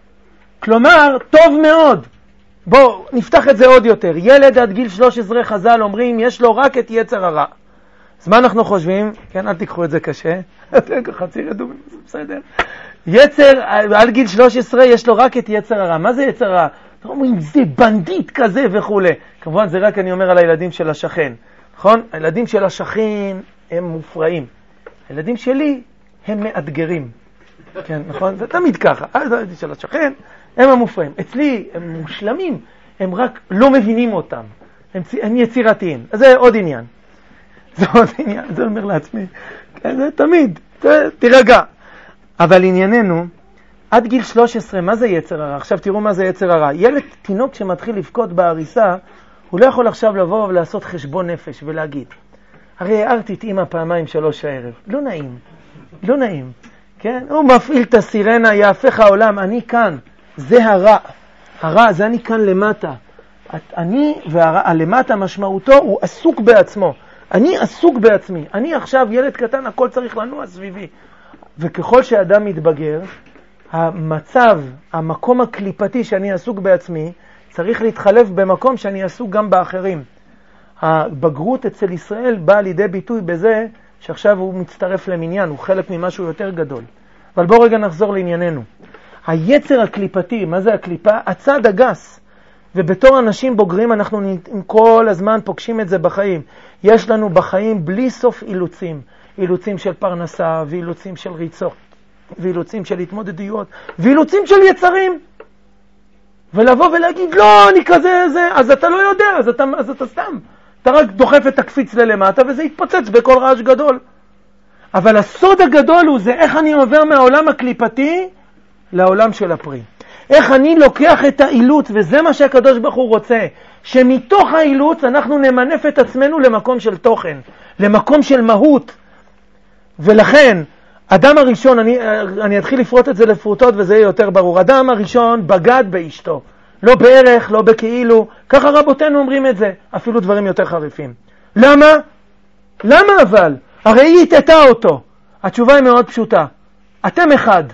כלומר, טוב מאוד. בואו נפתח את זה עוד יותר. ילד עד גיל שלוש עשרה חז"ל אומרים, יש לו רק את יצר הרע. אז מה אנחנו חושבים? כן, אל תיקחו את זה קשה. חצי רדום, בסדר. יצר, עד גיל שלוש עשרה יש לו רק את יצר הרע. מה זה יצר הרע? אומרים, זה בנדיט כזה וכו'. כמובן, זה רק אני אומר על הילדים של השכן. נכון? הילדים של השכן הם מופרעים. הילדים שלי הם מאתגרים. כן, נכון? זה תמיד ככה. הילדים של השכן הם המופרעים. אצלי הם מושלמים. הם רק לא מבינים אותם. הם, הם יצירתיים. אז זה עוד עניין. זה עוד עניין. זה אומר לעצמי. כן, זה תמיד. תירגע. אבל ענייננו, עד גיל שלוש עשרה, מה זה יצר הרע? עכשיו תראו מה זה יצר הרע. ילד תינוק שמתחיל לבכות בהריסה, הוא לא יכול עכשיו לבוא ולעשות חשבון נפש ולהגיד, הרי הערתי את אמא פעמיים שלוש הערב. לא נעים, לא נעים. כן? הוא מפעיל את הסירנה, יהפך העולם, אני כאן. זה הרע. הרע, זה אני כאן למטה. אני והלמטה משמעותו, הוא עסוק בעצמו. אני עסוק בעצמי. אני עכשיו ילד קטן, הכל צריך לנוע סביבי. וככל שאדם מתבגר, המצב, המקום הקליפתי שאני עסוק בעצמי, צריך להתחלף במקום שאני עסוק גם באחרים. הבגרות אצל ישראל באה לידי ביטוי בזה שעכשיו הוא מצטרף למניין, הוא חלק ממשהו יותר גדול. אבל בואו רגע נחזור לענייננו. היצר הקליפתי, מה זה הקליפה? הצד הגס. ובתור אנשים בוגרים אנחנו כל הזמן פוגשים את זה בחיים. יש לנו בחיים בלי סוף אילוצים. אילוצים של פרנסה, ואילוצים של ריצות, ואילוצים של התמודדויות, ואילוצים של יצרים. ולבוא ולהגיד, לא, אני כזה, זה, אז אתה לא יודע, אז אתה, אז אתה סתם. אתה רק דוחף את הקפיץ ללמטה, וזה יתפוצץ בכל רעש גדול. אבל הסוד הגדול הוא זה איך אני עובר מהעולם הקליפתי לעולם של הפרי. איך אני לוקח את האילוץ, וזה מה שהקדוש ברוך הוא רוצה, שמתוך האילוץ אנחנו נמנף את עצמנו למקום של תוכן, למקום של מהות. ולכן, אדם הראשון, אני, אני אתחיל לפרוט את זה לפרוטות וזה יהיה יותר ברור. אדם הראשון בגד באשתו. לא בערך, לא בכאילו. ככה רבותינו אומרים את זה. אפילו דברים יותר חריפים. למה? למה אבל? הרי היא התאתה אותו. התשובה היא מאוד פשוטה. אתם אחד.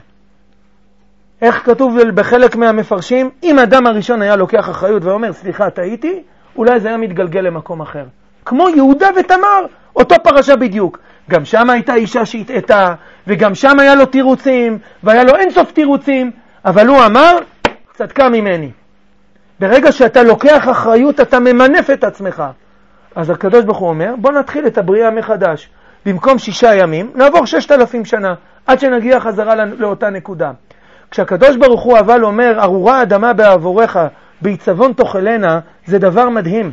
איך כתוב בחלק מהמפרשים? אם אדם הראשון היה לוקח אחריות ואומר, סליחה, טעיתי, אולי זה היה מתגלגל למקום אחר. כמו יהודה ותמר, אותו פרשה בדיוק. גם שם הייתה אישה שהתאתה, וגם שם היה לו תירוצים, והיה לו אינסוף תירוצים, אבל הוא אמר, צדקה ממני. ברגע שאתה לוקח אחריות, אתה ממנף את עצמך. אז הקדוש ברוך הוא אומר, בוא נתחיל את הבריאה מחדש. במקום שישה ימים, נעבור ששת אלפים שנה, עד שנגיע חזרה לאותה נקודה. כשהקדוש ברוך הוא אבל אומר, ארורה אדמה בעבורך, בעיצבון תאכלנה, זה דבר מדהים.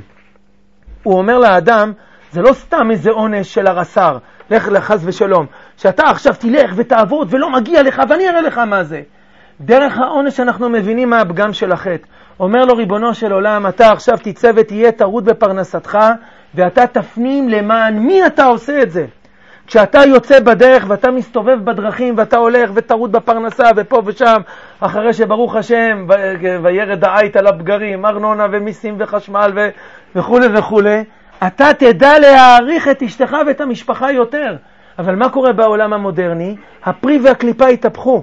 הוא אומר לאדם, זה לא סתם איזה עונש של הרס"ר, לך לחס ושלום, שאתה עכשיו תלך ותעבוד ולא מגיע לך, ואני אראה לך מה זה. דרך העונש אנחנו מבינים מה הפגם של החטא. אומר לו ריבונו של עולם, אתה עכשיו תצא ותהיה טרוד בפרנסתך, ואתה תפנים למען מי אתה עושה את זה. כשאתה יוצא בדרך ואתה מסתובב בדרכים ואתה הולך וטרוד בפרנסה ופה ושם, אחרי שברוך השם וירד העית על הבגרים, ארנונה ומיסים וחשמל ו... וכו' וכו', אתה תדע להעריך את אשתך ואת המשפחה יותר. אבל מה קורה בעולם המודרני? הפרי והקליפה התהפכו.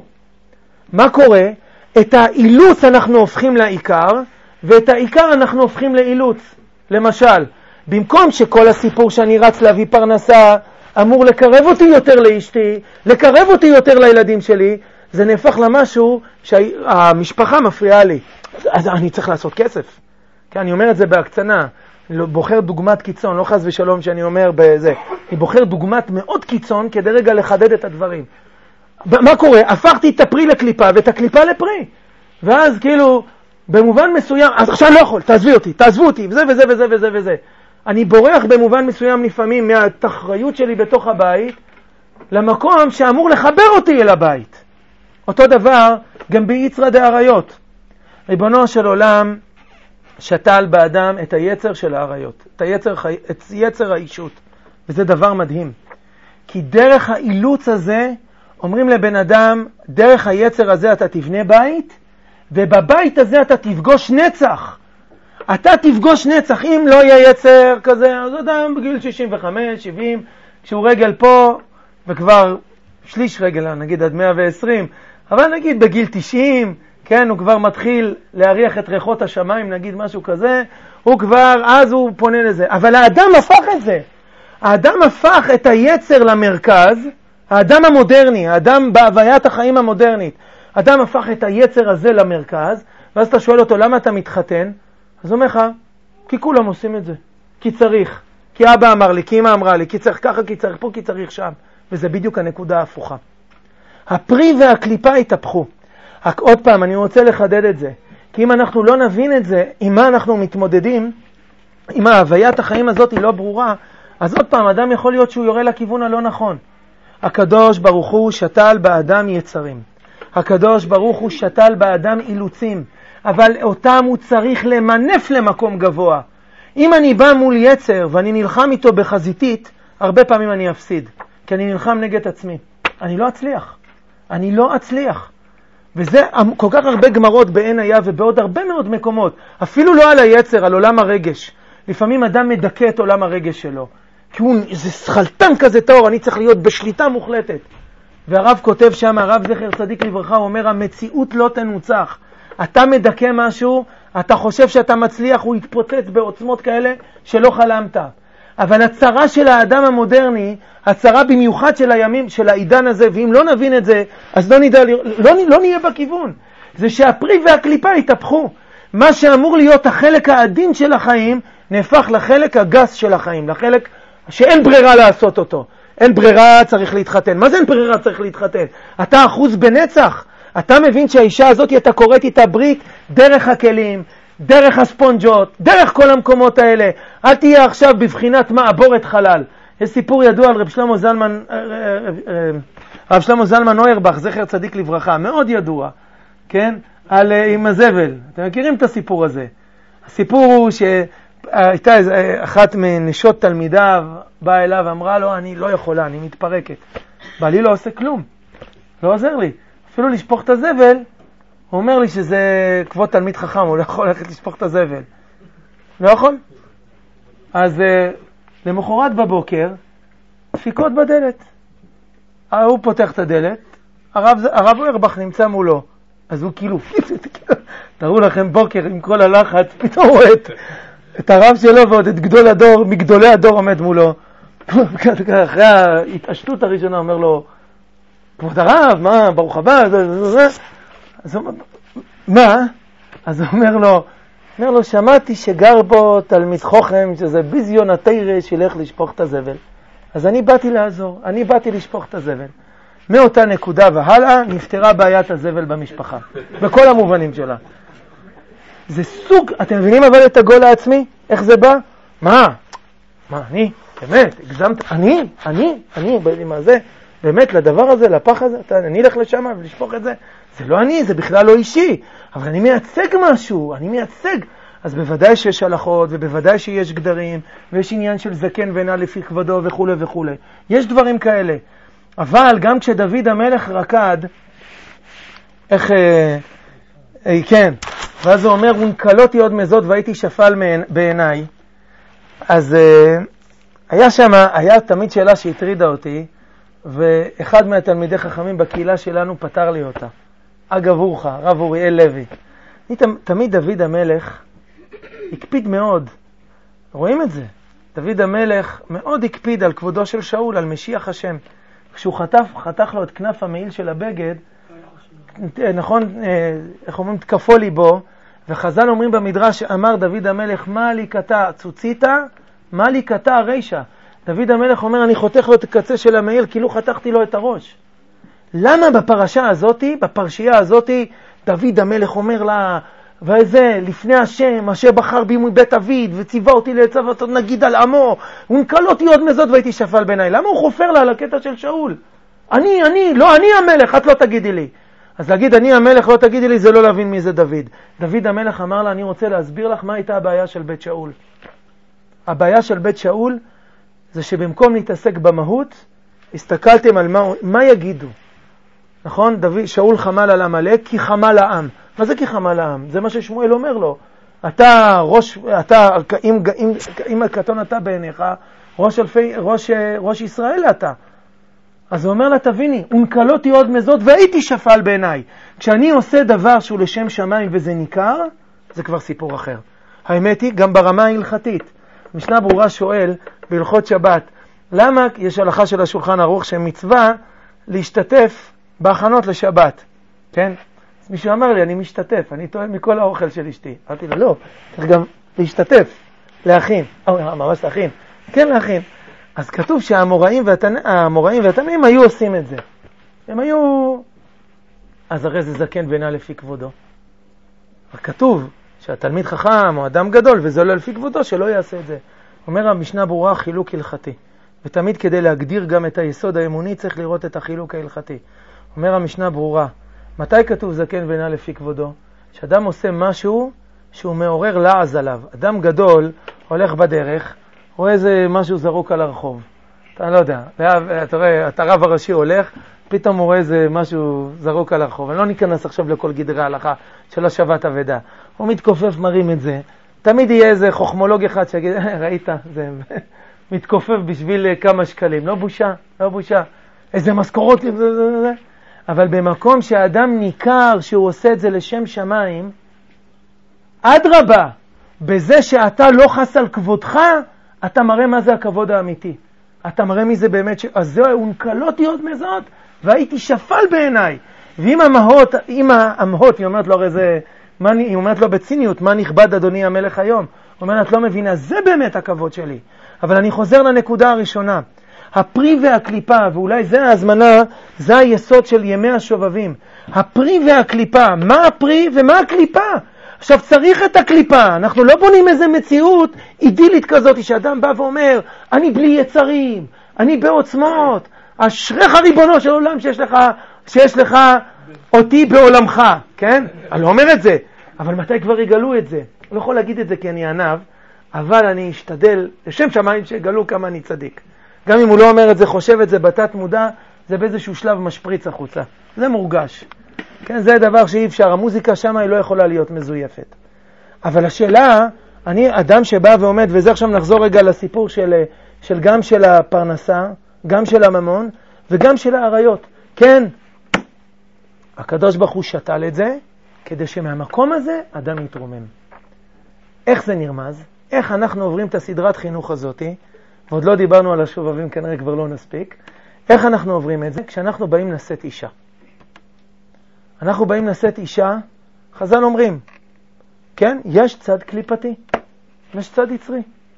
מה קורה? את האילוץ אנחנו הופכים לעיקר, ואת העיקר אנחנו הופכים לאילוץ. למשל, במקום שכל הסיפור שאני רץ להביא פרנסה, אמור לקרב אותי יותר לאשתי, לקרב אותי יותר לילדים שלי, זה נהפך למשהו שהמשפחה מפריעה לי. אז אני צריך לעשות כסף. כי אני אומר את זה בהקצנה. אני בוחר דוגמת קיצון, לא חס ושלום שאני אומר בזה. אני בוחר דוגמת מאוד קיצון כדי רגע לחדד את הדברים. מה קורה? הפכתי את הפרי לקליפה ואת הקליפה לפרי. ואז כאילו, במובן מסוים, אז עכשיו לא יכול, תעזבי אותי, תעזבו אותי, וזה וזה וזה וזה וזה. אני בורח במובן מסוים לפעמים מהתחריות שלי בתוך הבית, למקום שאמור לחבר אותי אל הבית. אותו דבר גם ביצרא דאריות. ריבונו של עולם שתל באדם את היצר של האריות, את היצר, את יצר האישות. וזה דבר מדהים. כי דרך האילוץ הזה, אומרים לבן אדם, דרך היצר הזה אתה תבנה בית, ובבית הזה אתה תפגוש נצח. אתה תפגוש נצח. אם לא יהיה יצר כזה, אז אדם בגיל שישים וחמש, שבעים, כשהוא רגל פה, וכבר שליש רגל, נגיד עד מאה ועשרים, אבל נגיד בגיל תשעים, כן, הוא כבר מתחיל להריח את ריחות השמיים, נגיד משהו כזה, הוא כבר, אז הוא פונה לזה. אבל האדם הפך את זה. האדם הפך את היצר למרכז, האדם המודרני, האדם בהוויית החיים המודרנית, האדם הפך את היצר הזה למרכז, ואז אתה שואל אותו, למה אתה מתחתן? אז הוא אומר לך, כי כולם עושים את זה. כי צריך. כי אבא אמר לי, כי אמא אמרה לי, כי צריך ככה, כי צריך פה, כי צריך שם. וזה בדיוק הנקודה ההפוכה. הפרי והקליפה התהפכו. רק עוד פעם, אני רוצה לחדד את זה. כי אם אנחנו לא נבין את זה, עם מה אנחנו מתמודדים, אם ההוויית החיים הזאת היא לא ברורה, אז עוד פעם, אדם יכול להיות שהוא יורה לכיוון הלא נכון. הקדוש ברוך הוא שתל באדם יצרים. הקדוש ברוך הוא שתל באדם אילוצים, אבל אותם הוא צריך למנף למקום גבוה. אם אני בא מול יצר ואני נלחם איתו בחזיתית, הרבה פעמים אני אפסיד, כי אני נלחם נגד עצמי. אני לא אצליח. אני לא אצליח. וזה כל כך הרבה גמרות בעין היה ובעוד הרבה מאוד מקומות. אפילו לא על היצר, על עולם הרגש. לפעמים אדם מדכא את עולם הרגש שלו. כי הוא איזה שחלטן כזה טהור, אני צריך להיות בשליטה מוחלטת. והרב כותב שם, הרב זכר צדיק לברכה, הוא אומר, המציאות לא תנוצח. אתה מדכא משהו, אתה חושב שאתה מצליח, הוא יתפוצץ בעוצמות כאלה שלא חלמת. אבל הצרה של האדם המודרני, הצרה במיוחד של הימים, של העידן הזה, ואם לא נבין את זה, אז לא, נדע, לא, לא נהיה בכיוון. זה שהפרי והקליפה יתהפכו. מה שאמור להיות החלק העדין של החיים, נהפך לחלק הגס של החיים, לחלק שאין ברירה לעשות אותו. אין ברירה, צריך להתחתן. מה זה אין ברירה, צריך להתחתן? אתה אחוז בנצח. אתה מבין שהאישה הזאת, אתה קוראת איתה ברית דרך הכלים, דרך הספונג'ות, דרך כל המקומות האלה. אל תהיה עכשיו בבחינת מעבורת חלל. יש סיפור ידוע על רב שלמה זלמן, רב שלמה זלמן אוירבך, זכר צדיק לברכה, מאוד ידוע, כן? על עם הזבל. אתם מכירים את הסיפור הזה? הסיפור הוא שהייתה אחת מנשות תלמידיו, באה אליו ואמרה לו, אני לא יכולה, אני מתפרקת. בעלי לא עושה כלום, לא עוזר לי. אפילו לשפוך את הזבל, הוא אומר לי שזה כבוד תלמיד חכם, הוא לא יכול ללכת לשפוך את הזבל. לא יכול? אז למחרת בבוקר, דפיקות בדלת. הוא פותח את הדלת, הרב, הרב אוירבך נמצא מולו. אז הוא כאילו, תראו לכם בוקר עם כל הלחץ, פתאום רואה את, את הרב שלו ועוד את גדול הדור, מגדולי הדור עומד מולו. אחרי ההתעשתות הראשונה אומר לו, כבוד הרב, מה, ברוך הבא, אז הוא אומר, מה? אז הוא אומר לו, אומר לו, שמעתי שגר בו תלמיד חוכם, שזה ביזיון התירה שילך לשפוך את הזבל. אז אני באתי לעזור, אני באתי לשפוך את הזבל. מאותה נקודה והלאה נפתרה בעיית הזבל במשפחה, בכל המובנים שלה. זה סוג, אתם מבינים אבל את הגול העצמי? איך זה בא? מה? מה, אני? באמת, הגזמת? אני? אני? אני? מה זה? באמת, לדבר הזה, לפח הזה, אני אלך לשם ולשפוך את זה. זה לא אני, זה בכלל לא אישי. אבל אני מייצג משהו, אני מייצג. אז בוודאי שיש הלכות, ובוודאי שיש גדרים, ויש עניין של זקן ואינה לפי כבודו וכו' וכו'. יש דברים כאלה. אבל גם כשדוד המלך רקד, איך, אה, אה, כן, ואז הוא אומר, ונקלותי עוד מזאת והייתי שפל בעיניי. אז אה, היה שם, היה תמיד שאלה שהטרידה אותי, ואחד מהתלמידי חכמים בקהילה שלנו פתר לי אותה. אגב אורך, רב אוריאל לוי. תמיד דוד המלך הקפיד מאוד. רואים את זה. דוד המלך מאוד הקפיד על כבודו של שאול, על משיח השם. כשהוא חתך, חתך לו את כנף המעיל של הבגד, נכון, איך אומרים, תקפו ליבו, וחז"ל אומרים במדרש, אמר דוד המלך, מה לי קטע צוציתה, מה לי קטע רישה. דוד המלך אומר, אני חותך לו את הקצה של המעיל, כאילו חתכתי לו את הראש. למה בפרשה הזאת, בפרשייה הזאת, דוד המלך אומר לה, וזה, לפני השם, אשר בחר בי מבית אביד, וציווה אותי לצוות נגיד על עמו, ונקלותי עוד מזאת והייתי שפל בעיניי. למה הוא חופר לה על הקטע של שאול? אני, אני, לא, אני המלך, את לא תגידי לי. אז להגיד, אני המלך, לא תגידי לי, זה לא להבין מי זה דוד. דוד המלך אמר לה, אני רוצה להסביר לך מה הייתה הבעיה של בית שאול. הבעיה של בית שאול, זה שבמקום להתעסק במהות, הסתכלתם על מה, מה יגידו. נכון? דוד, שאול חמל על עמלק, כי חמל העם. מה זה כי חמל העם? זה מה ששמואל אומר לו. אתה ראש, אתה, אם, אם, אם הקטון אתה בעיניך, ראש, אלפי, ראש, ראש ישראל אתה. אז הוא אומר לה, תביני, ונקלותי עוד מזאת והייתי שפל בעיניי. כשאני עושה דבר שהוא לשם שמיים וזה ניכר, זה כבר סיפור אחר. האמת היא, גם ברמה ההלכתית. משנה ברורה שואל, בהלכות שבת, למה יש הלכה של השולחן ערוך שמצווה להשתתף בהכנות לשבת? כן? אז מישהו אמר לי, אני משתתף, אני טועם מכל האוכל של אשתי. אמרתי לו, לא, צריך גם להשתתף, להכין. אה, ממש להכין. כן, להכין. אז כתוב שהאמוראים והתנאים, והתנאים היו עושים את זה. הם היו... אז הרי זה זקן ואינה לפי כבודו. כתוב שהתלמיד חכם או אדם גדול, וזה לא לפי כבודו, שלא יעשה את זה. אומר המשנה ברורה, חילוק הלכתי. ותמיד כדי להגדיר גם את היסוד האמוני צריך לראות את החילוק ההלכתי. אומר המשנה ברורה, מתי כתוב זקן ונע לפי כבודו? שאדם עושה משהו שהוא מעורר לעז עליו. אדם גדול הולך בדרך, רואה איזה משהו זרוק על הרחוב. אתה לא יודע, אתה רואה, את הרב הראשי הולך, פתאום הוא רואה איזה משהו זרוק על הרחוב. אני לא ניכנס עכשיו לכל גדרי ההלכה של השבת אבדה. הוא מתכופף, מרים את זה. תמיד יהיה איזה חוכמולוג אחד שיגיד, ראית, זה מתכופף בשביל כמה שקלים. לא בושה, לא בושה. איזה משכורות, אבל במקום שהאדם ניכר שהוא עושה את זה לשם שמיים, עד רבה, בזה שאתה לא חס על כבודך, אתה מראה מה זה הכבוד האמיתי. אתה מראה מזה באמת, ש... אז זהו, הונקלותי עוד מזאת, והייתי שפל בעיניי. ואם המהות, אם המהות, היא אומרת לו, הרי זה, מה, היא אומרת לו בציניות, מה נכבד אדוני המלך היום? היא אומרת, לא מבינה, זה באמת הכבוד שלי. אבל אני חוזר לנקודה הראשונה. הפרי והקליפה, ואולי זה ההזמנה, זה היסוד של ימי השובבים. הפרי והקליפה, מה הפרי ומה הקליפה? עכשיו צריך את הקליפה, אנחנו לא בונים איזה מציאות אידילית כזאת, שאדם בא ואומר, אני בלי יצרים, אני בעוצמות, אשריך ריבונו של עולם שיש לך, שיש לך אותי בעולמך, כן? אני לא אומר את זה, אבל מתי כבר יגלו את זה? אני לא יכול להגיד את זה כי אני ענב, אבל אני אשתדל, לשם שמיים שיגלו כמה אני צדיק. גם אם הוא לא אומר את זה, חושב את זה בתת מודע, זה באיזשהו שלב משפריץ החוצה. זה מורגש. כן, זה דבר שאי אפשר. המוזיקה שם היא לא יכולה להיות מזויפת. אבל השאלה, אני אדם שבא ועומד, וזה עכשיו נחזור רגע לסיפור של, של גם של הפרנסה, גם של הממון, וגם של העריות. כן, הקדוש ברוך הוא שתל את זה, כדי שמהמקום הזה אדם יתרומם. איך זה נרמז? איך אנחנו עוברים את הסדרת חינוך הזאת? ועוד לא דיברנו על השובבים, כנראה כבר לא נספיק. איך אנחנו עוברים את זה? כשאנחנו באים לשאת אישה. אנחנו באים לשאת אישה, חז"ל אומרים, כן, יש צד קליפתי, יש צד יצרי.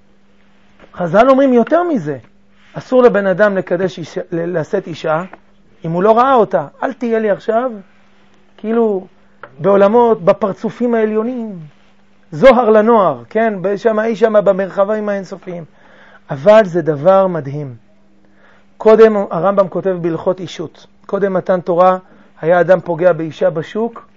חז"ל אומרים יותר מזה, אסור לבן אדם לקדש אישה, לשאת אישה, אם הוא לא ראה אותה. אל תהיה לי עכשיו, כאילו, בעולמות, בפרצופים העליונים, זוהר לנוער, כן, שם אי שם במרחבים האינסופיים. אבל זה דבר מדהים. קודם הרמב"ם כותב בהלכות אישות, קודם מתן תורה, היה אדם פוגע באישה בשוק,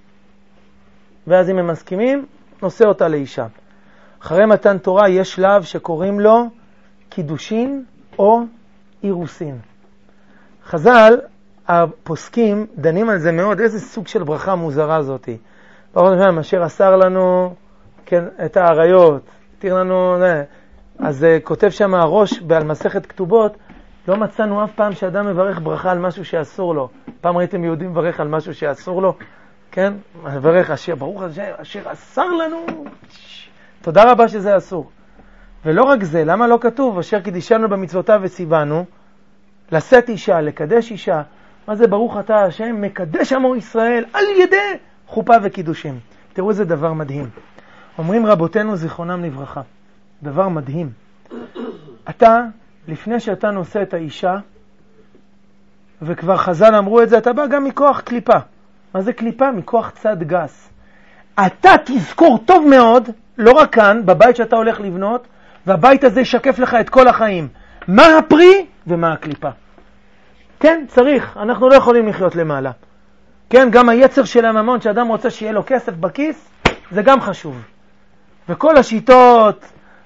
ואז אם הם מסכימים, נושא אותה לאישה. אחרי מתן תורה יש שלב שקוראים לו קידושין או אירוסין. חז"ל, הפוסקים, דנים על זה מאוד, איזה סוג של ברכה מוזרה זאת. ברוך השם, אשר אסר לנו, כן, את העריות, תיר לנו, זה. אז uh, כותב שם הראש בעל מסכת כתובות, לא מצאנו אף פעם שאדם מברך ברכה על משהו שאסור לו. פעם ראיתם יהודים מברך על משהו שאסור לו? כן? מברך אשר, ברוך אשר, אשר אסר לנו. תודה רבה שזה אסור. ולא רק זה, למה לא כתוב? אשר קידישנו במצוותיו וציוונו, לשאת אישה, לקדש אישה. מה זה ברוך אתה השם? מקדש עמו ישראל על ידי חופה וקידושים. תראו איזה דבר מדהים. אומרים רבותינו זיכרונם לברכה. דבר מדהים. אתה, לפני שאתה נושא את האישה, וכבר חז"ל אמרו את זה, אתה בא גם מכוח קליפה. מה זה קליפה? מכוח צד גס. אתה תזכור טוב מאוד, לא רק כאן, בבית שאתה הולך לבנות, והבית הזה ישקף לך את כל החיים. מה הפרי ומה הקליפה. כן, צריך. אנחנו לא יכולים לחיות למעלה. כן, גם היצר של הממון, שאדם רוצה שיהיה לו כסף בכיס, זה גם חשוב. וכל השיטות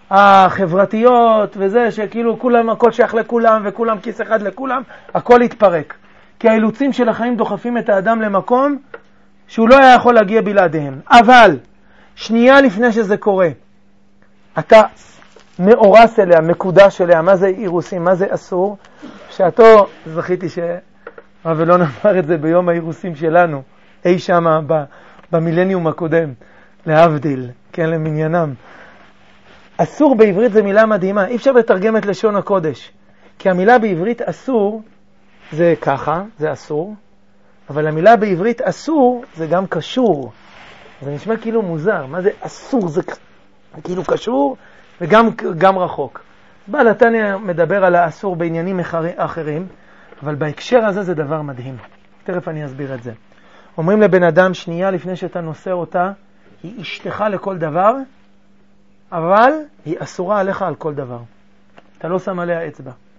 החברתיות וזה שכאילו כולם, הכל שייך לכולם וכולם כיס אחד לכולם, הכל יתפרק. כי האילוצים של החיים דוחפים את האדם למקום שהוא לא היה יכול להגיע בלעדיהם. אבל שנייה לפני שזה קורה, אתה מאורס אליה, מקודש אליה, מה זה אירוסים, מה זה אסור, שאתו זכיתי שרב אלון אמר את זה ביום האירוסים שלנו, אי שמה במילניום הקודם, להבדיל, כן, למניינם. אסור בעברית זה מילה מדהימה, אי אפשר לתרגם את לשון הקודש, כי המילה בעברית אסור זה ככה, זה אסור, אבל המילה בעברית אסור זה גם קשור. זה נשמע כאילו מוזר, מה זה אסור? זה כאילו קשור וגם גם רחוק. בעל התניא מדבר על האסור בעניינים אחרים, אבל בהקשר הזה זה דבר מדהים. תכף אני אסביר את זה. אומרים לבן אדם, שנייה לפני שאתה נושא אותה, היא אשתך לכל דבר, אבל היא אסורה עליך על כל דבר. אתה לא שם עליה אצבע.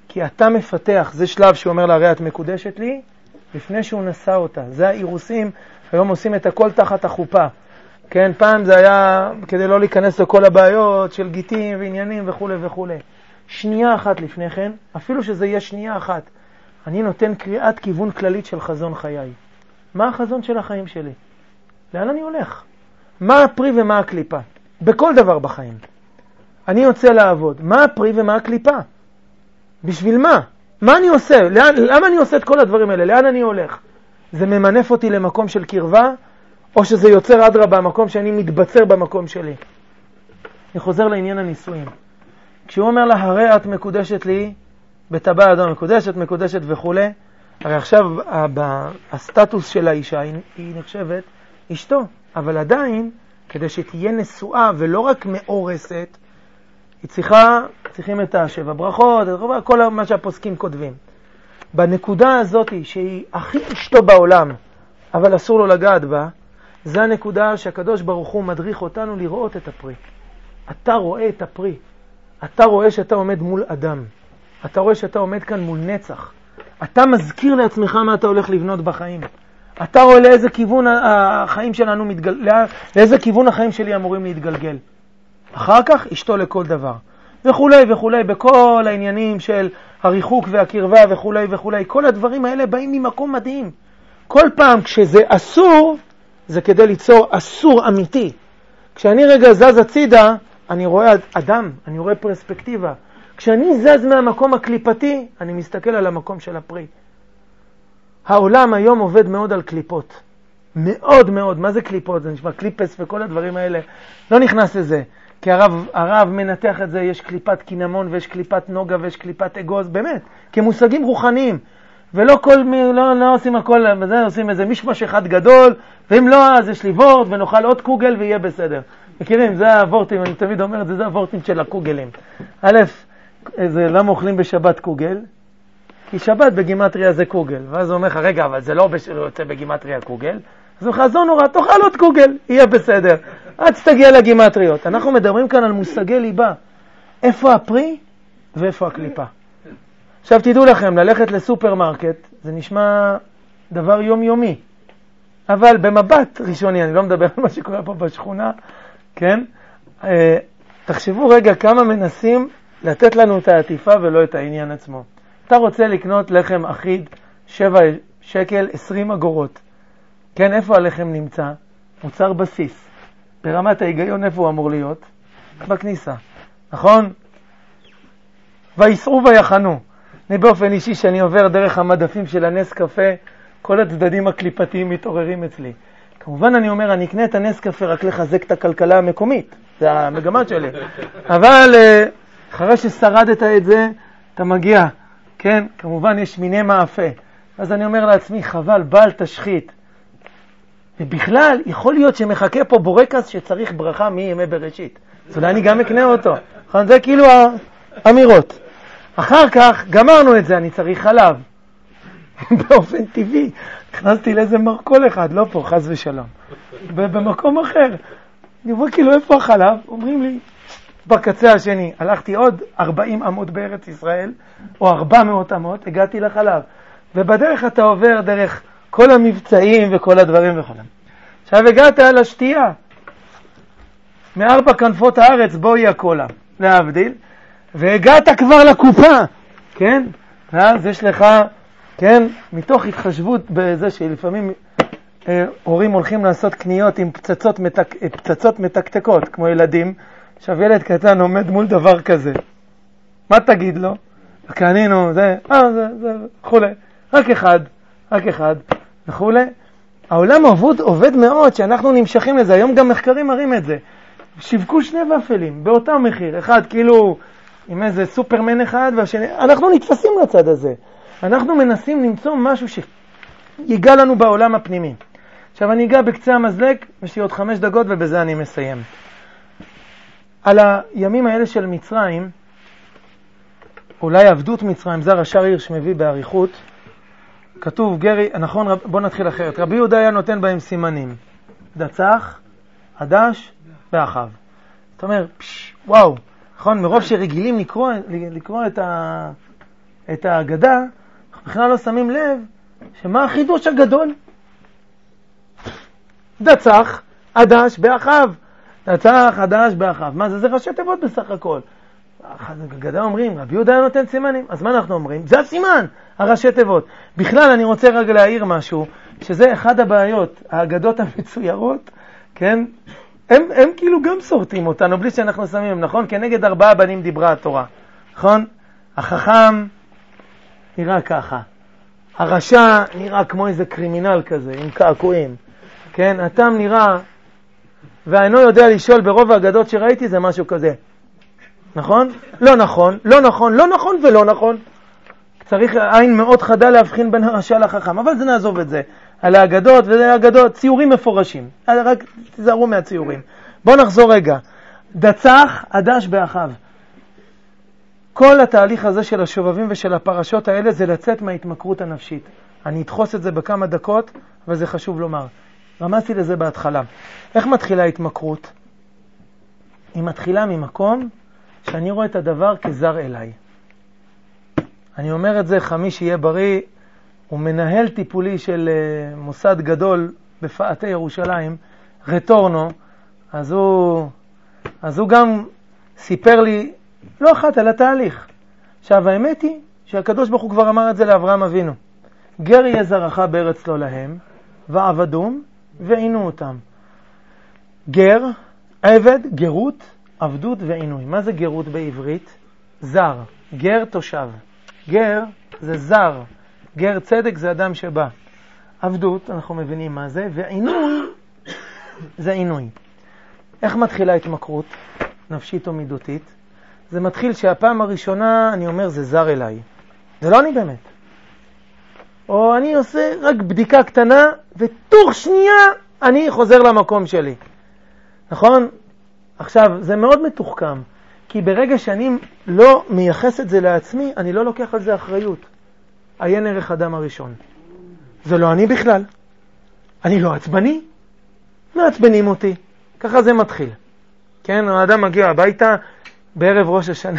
כי אתה מפתח, זה שלב שהוא אומר לה, הרי את מקודשת לי, לפני שהוא נשא אותה. זה האירוסים, היום עושים את הכל תחת החופה. כן, פעם זה היה כדי לא להיכנס לכל הבעיות של גיטים ועניינים וכו' וכו'. שנייה אחת לפני כן, אפילו שזה יהיה שנייה אחת, אני נותן קריאת כיוון כללית של חזון חיי. מה החזון של החיים שלי? לאן אני הולך? מה הפרי ומה הקליפה? בכל דבר בחיים. אני יוצא לעבוד. מה הפרי ומה הקליפה? בשביל מה? מה אני עושה? לאן, למה אני עושה את כל הדברים האלה? לאן אני הולך? זה ממנף אותי למקום של קרבה, או שזה יוצר אדרבה, מקום שאני מתבצר במקום שלי? אני חוזר לעניין הנישואים. כשהוא אומר לה, הרי את מקודשת לי, בטבע אדון מקודשת, מקודשת וכו'. הרי עכשיו הסטטוס של האישה היא, היא נחשבת אשתו, אבל עדיין, כדי שתהיה נשואה ולא רק מאורסת, היא צריכה, צריכים את השבע ברכות, כל מה שהפוסקים כותבים. בנקודה הזאת שהיא הכי אשתו בעולם, אבל אסור לו לגעת בה, זה הנקודה שהקדוש ברוך הוא מדריך אותנו לראות את הפרי. אתה רואה את הפרי. אתה רואה שאתה עומד מול אדם. אתה רואה שאתה עומד כאן מול נצח. אתה מזכיר לעצמך מה אתה הולך לבנות בחיים. אתה רואה לאיזה כיוון החיים שלנו מתגל... לאיזה כיוון החיים שלי אמורים להתגלגל. אחר כך אשתו לכל דבר. וכולי וכולי, בכל העניינים של הריחוק והקרבה וכולי וכולי. כל הדברים האלה באים ממקום מדהים. כל פעם כשזה אסור, זה כדי ליצור אסור אמיתי. כשאני רגע זז הצידה, אני רואה אדם, אני רואה פרספקטיבה. כשאני זז מהמקום הקליפתי, אני מסתכל על המקום של הפרי. העולם היום עובד מאוד על קליפות. מאוד מאוד. מה זה קליפות? זה נשמע קליפס וכל הדברים האלה. לא נכנס לזה. כי הרב, הרב מנתח את זה, יש קליפת קינמון ויש קליפת נוגה ויש קליפת אגוז, באמת. כמושגים רוחניים. ולא כל מי, לא, לא עושים הכל, בזה עושים איזה משמש אחד גדול, ואם לא, אז יש לי וורט ונאכל עוד קוגל ויהיה בסדר. מכירים, זה הוורטים, אני תמיד אומר את זה, זה הוורטים של הקוגלים. א', זה, למה אוכלים בשבת קוגל? כי שבת בגימטריה זה קוגל. ואז הוא אומר לך, רגע, אבל זה לא יוצא בגימטריה קוגל. אז הוא אומר לך, זו נורא, תאכל עוד קוגל, יהיה בסדר. עד שתגיע לגימטריות. אנחנו מדברים כאן על מושגי ליבה. איפה הפרי ואיפה הקליפה. עכשיו תדעו לכם, ללכת לסופרמרקט, זה נשמע דבר יומיומי. אבל במבט ראשוני, אני לא מדבר על מה שקורה פה בשכונה, כן? אה, תחשבו רגע כמה מנסים לתת לנו את העטיפה ולא את העניין עצמו. אתה רוצה לקנות לחם אחיד, שבע שקל, עשרים אגורות. כן, איפה הלחם נמצא? מוצר בסיס. ברמת ההיגיון איפה הוא אמור להיות? בכניסה. נכון? ויסעו ויחנו. אני באופן אישי שאני עובר דרך המדפים של הנס קפה, כל הצדדים הקליפתיים מתעוררים אצלי. כמובן אני אומר, אני אקנה את הנס קפה רק לחזק את הכלכלה המקומית. זה המגמה שלי. אבל אחרי ששרדת את זה, אתה מגיע. כן? כמובן יש מיני מאפה. אז אני אומר לעצמי, חבל, בל תשחית. ובכלל, יכול להיות שמחכה פה בורקס שצריך ברכה מימי בראשית. אז אולי אני גם אקנה אותו. זה כאילו האמירות. אחר כך גמרנו את זה, אני צריך חלב. באופן טבעי, נכנסתי לאיזה מרקול אחד, לא פה, חס ושלום. במקום אחר. אני אומר כאילו, איפה החלב? אומרים לי, בקצה השני. הלכתי עוד ארבעים אמות בארץ ישראל, או ארבע מאות אמות, הגעתי לחלב. ובדרך אתה עובר דרך כל המבצעים וכל הדברים וכו'. עכשיו הגעת לשתייה. מארבע כנפות הארץ בואי הקולה, להבדיל. והגעת כבר לקופה, כן? ואז יש לך, כן, מתוך התחשבות בזה שלפעמים אה, הורים הולכים לעשות קניות עם פצצות, מתק, פצצות מתקתקות, כמו ילדים. עכשיו ילד קטן עומד מול דבר כזה. מה תגיד לו? קנינו, זה, אה, זה, זה, וכולי. רק אחד, רק אחד, וכולי. העולם עובד, עובד מאוד, שאנחנו נמשכים לזה. היום גם מחקרים מראים את זה. שיווקו שני ופלים, באותם מחיר. אחד כאילו עם איזה סופרמן אחד, והשני, אנחנו נתפסים לצד הזה. אנחנו מנסים למצוא משהו שיגע לנו בעולם הפנימי. עכשיו אני אגע בקצה המזלג, יש לי עוד חמש דקות ובזה אני מסיים. על הימים האלה של מצרים, אולי עבדות מצרים, זה הרש"ר הירש מביא בעריכות, כתוב גרי, נכון, בוא נתחיל אחרת. רבי יהודה היה נותן בהם סימנים. דצח, עדש ואחיו. זאת אומרת, פש, וואו, נכון, מרוב שרגילים לקרוא, לקרוא את, ה, את ההגדה, בכלל לא שמים לב שמה החידוש הגדול? דצח, עדש, באחיו. דצח, עדש, באחיו. מה זה? זה ראשי תיבות בסך הכל. הגדה אומרים, רבי יהודה נותן סימנים. אז מה אנחנו אומרים? זה הסימן, הראשי תיבות. בכלל אני רוצה רגע להעיר משהו, שזה אחד הבעיות, האגדות המצוירות, כן? הם, הם כאילו גם סורטים אותנו, בלי שאנחנו שמים, נכון? כנגד ארבעה בנים דיברה התורה, נכון? החכם נראה ככה. הרשע נראה כמו איזה קרימינל כזה, עם קעקועים. כן? התם נראה, ואינו יודע לשאול ברוב האגדות שראיתי זה משהו כזה. נכון? לא נכון, לא נכון, לא נכון ולא נכון. צריך עין מאוד חדה להבחין בין הרשע לחכם, אבל זה נעזוב את זה. על האגדות, וזה האגדות, ציורים מפורשים. רק תזהרו מהציורים. בואו נחזור רגע. דצח, עדש באחיו. כל התהליך הזה של השובבים ושל הפרשות האלה זה לצאת מההתמכרות הנפשית. אני אדחוס את זה בכמה דקות, אבל זה חשוב לומר. רמזתי לזה בהתחלה. איך מתחילה ההתמכרות? היא מתחילה ממקום שאני רואה את הדבר כזר אליי. אני אומר את זה, חמי שיהיה בריא, הוא מנהל טיפולי של uh, מוסד גדול בפאתי ירושלים, רטורנו, אז הוא, אז הוא גם סיפר לי לא אחת על התהליך. עכשיו האמת היא שהקדוש ברוך הוא כבר אמר את זה לאברהם אבינו. גר יהיה זרעך בארץ לא להם, ועבדום ועינו אותם. גר, עבד, גרות, עבדות ועינוי. מה זה גרות בעברית? זר. גר תושב. גר זה זר. גר צדק זה אדם שבא. עבדות, אנחנו מבינים מה זה, ועינוי זה עינוי. איך מתחילה התמכרות? נפשית או מידותית? זה מתחיל שהפעם הראשונה אני אומר זה זר אליי. זה לא אני באמת. או אני עושה רק בדיקה קטנה, ותוך שנייה אני חוזר למקום שלי. נכון? עכשיו, זה מאוד מתוחכם, כי ברגע שאני לא מייחס את זה לעצמי, אני לא לוקח על זה אחריות. עיין ערך אדם הראשון. זה לא אני בכלל. אני לא עצבני. מעצבנים אותי. ככה זה מתחיל. כן, האדם מגיע הביתה בערב ראש השנה,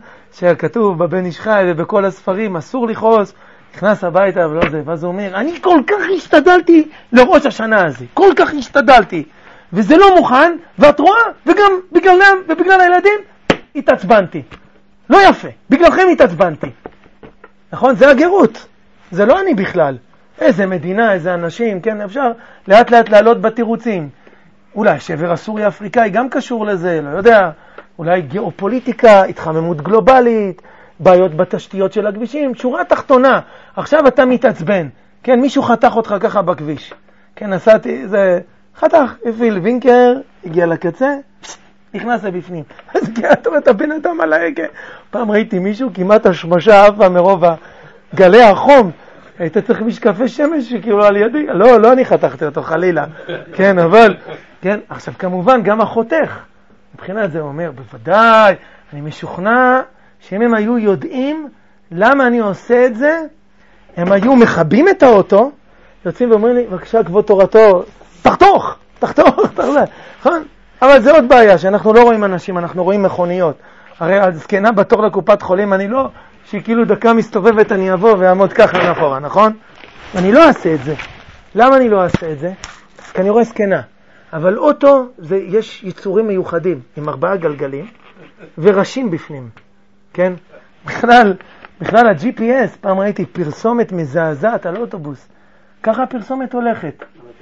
שכתוב בבן איש חי ובכל הספרים, אסור לכעוס, נכנס הביתה ולא זה, ואז הוא אומר, אני כל כך השתדלתי לראש השנה הזה, כל כך השתדלתי, וזה לא מוכן, ואת רואה, וגם בגללם ובגלל הילדים, התעצבנתי. לא יפה, בגללכם התעצבנתי. נכון? זה הגרות. זה לא אני בכלל. איזה מדינה, איזה אנשים, כן, אפשר לאט לאט לעלות בתירוצים. אולי שבר הסורי-אפריקאי גם קשור לזה, לא יודע, אולי גיאופוליטיקה, התחממות גלובלית, בעיות בתשתיות של הכבישים, שורה תחתונה. עכשיו אתה מתעצבן. כן, מישהו חתך אותך ככה בכביש. כן, נסעתי, זה חתך, הפעיל וינקר, הגיע לקצה, נכנס לבפנים. אז אתה רואה את הבן אדם על ההגה. פעם ראיתי מישהו כמעט השמשה אפה מרוב גלי החום. היית צריך משקפי שמש שכאילו על ידי. לא, לא אני חתכתי אותו חלילה. כן, אבל, כן, עכשיו כמובן גם החותך. מבחינת זה הוא אומר, בוודאי, אני משוכנע שאם הם היו יודעים למה אני עושה את זה, הם היו מחבים את האוטו, יוצאים ואומרים לי, בבקשה כבוד תורתו, תחתוך, תחתוך, תחתוך, נכון? אבל זה עוד בעיה, שאנחנו לא רואים אנשים, אנחנו רואים מכוניות. הרי הזקנה בתור לקופת חולים, אני לא, שכאילו דקה מסתובבת אני אבוא ועמוד ככה מאחורה, נכון? אני לא אעשה את זה. למה אני לא אעשה את זה? כי אני רואה זקנה. אבל אוטו, זה, יש יצורים מיוחדים, עם ארבעה גלגלים, וראשים בפנים. כן? בכלל, בכלל ה-ג'י פי אס, פעם ראיתי פרסומת מזעזעת על אוטובוס. ככה הפרסומת הולכת.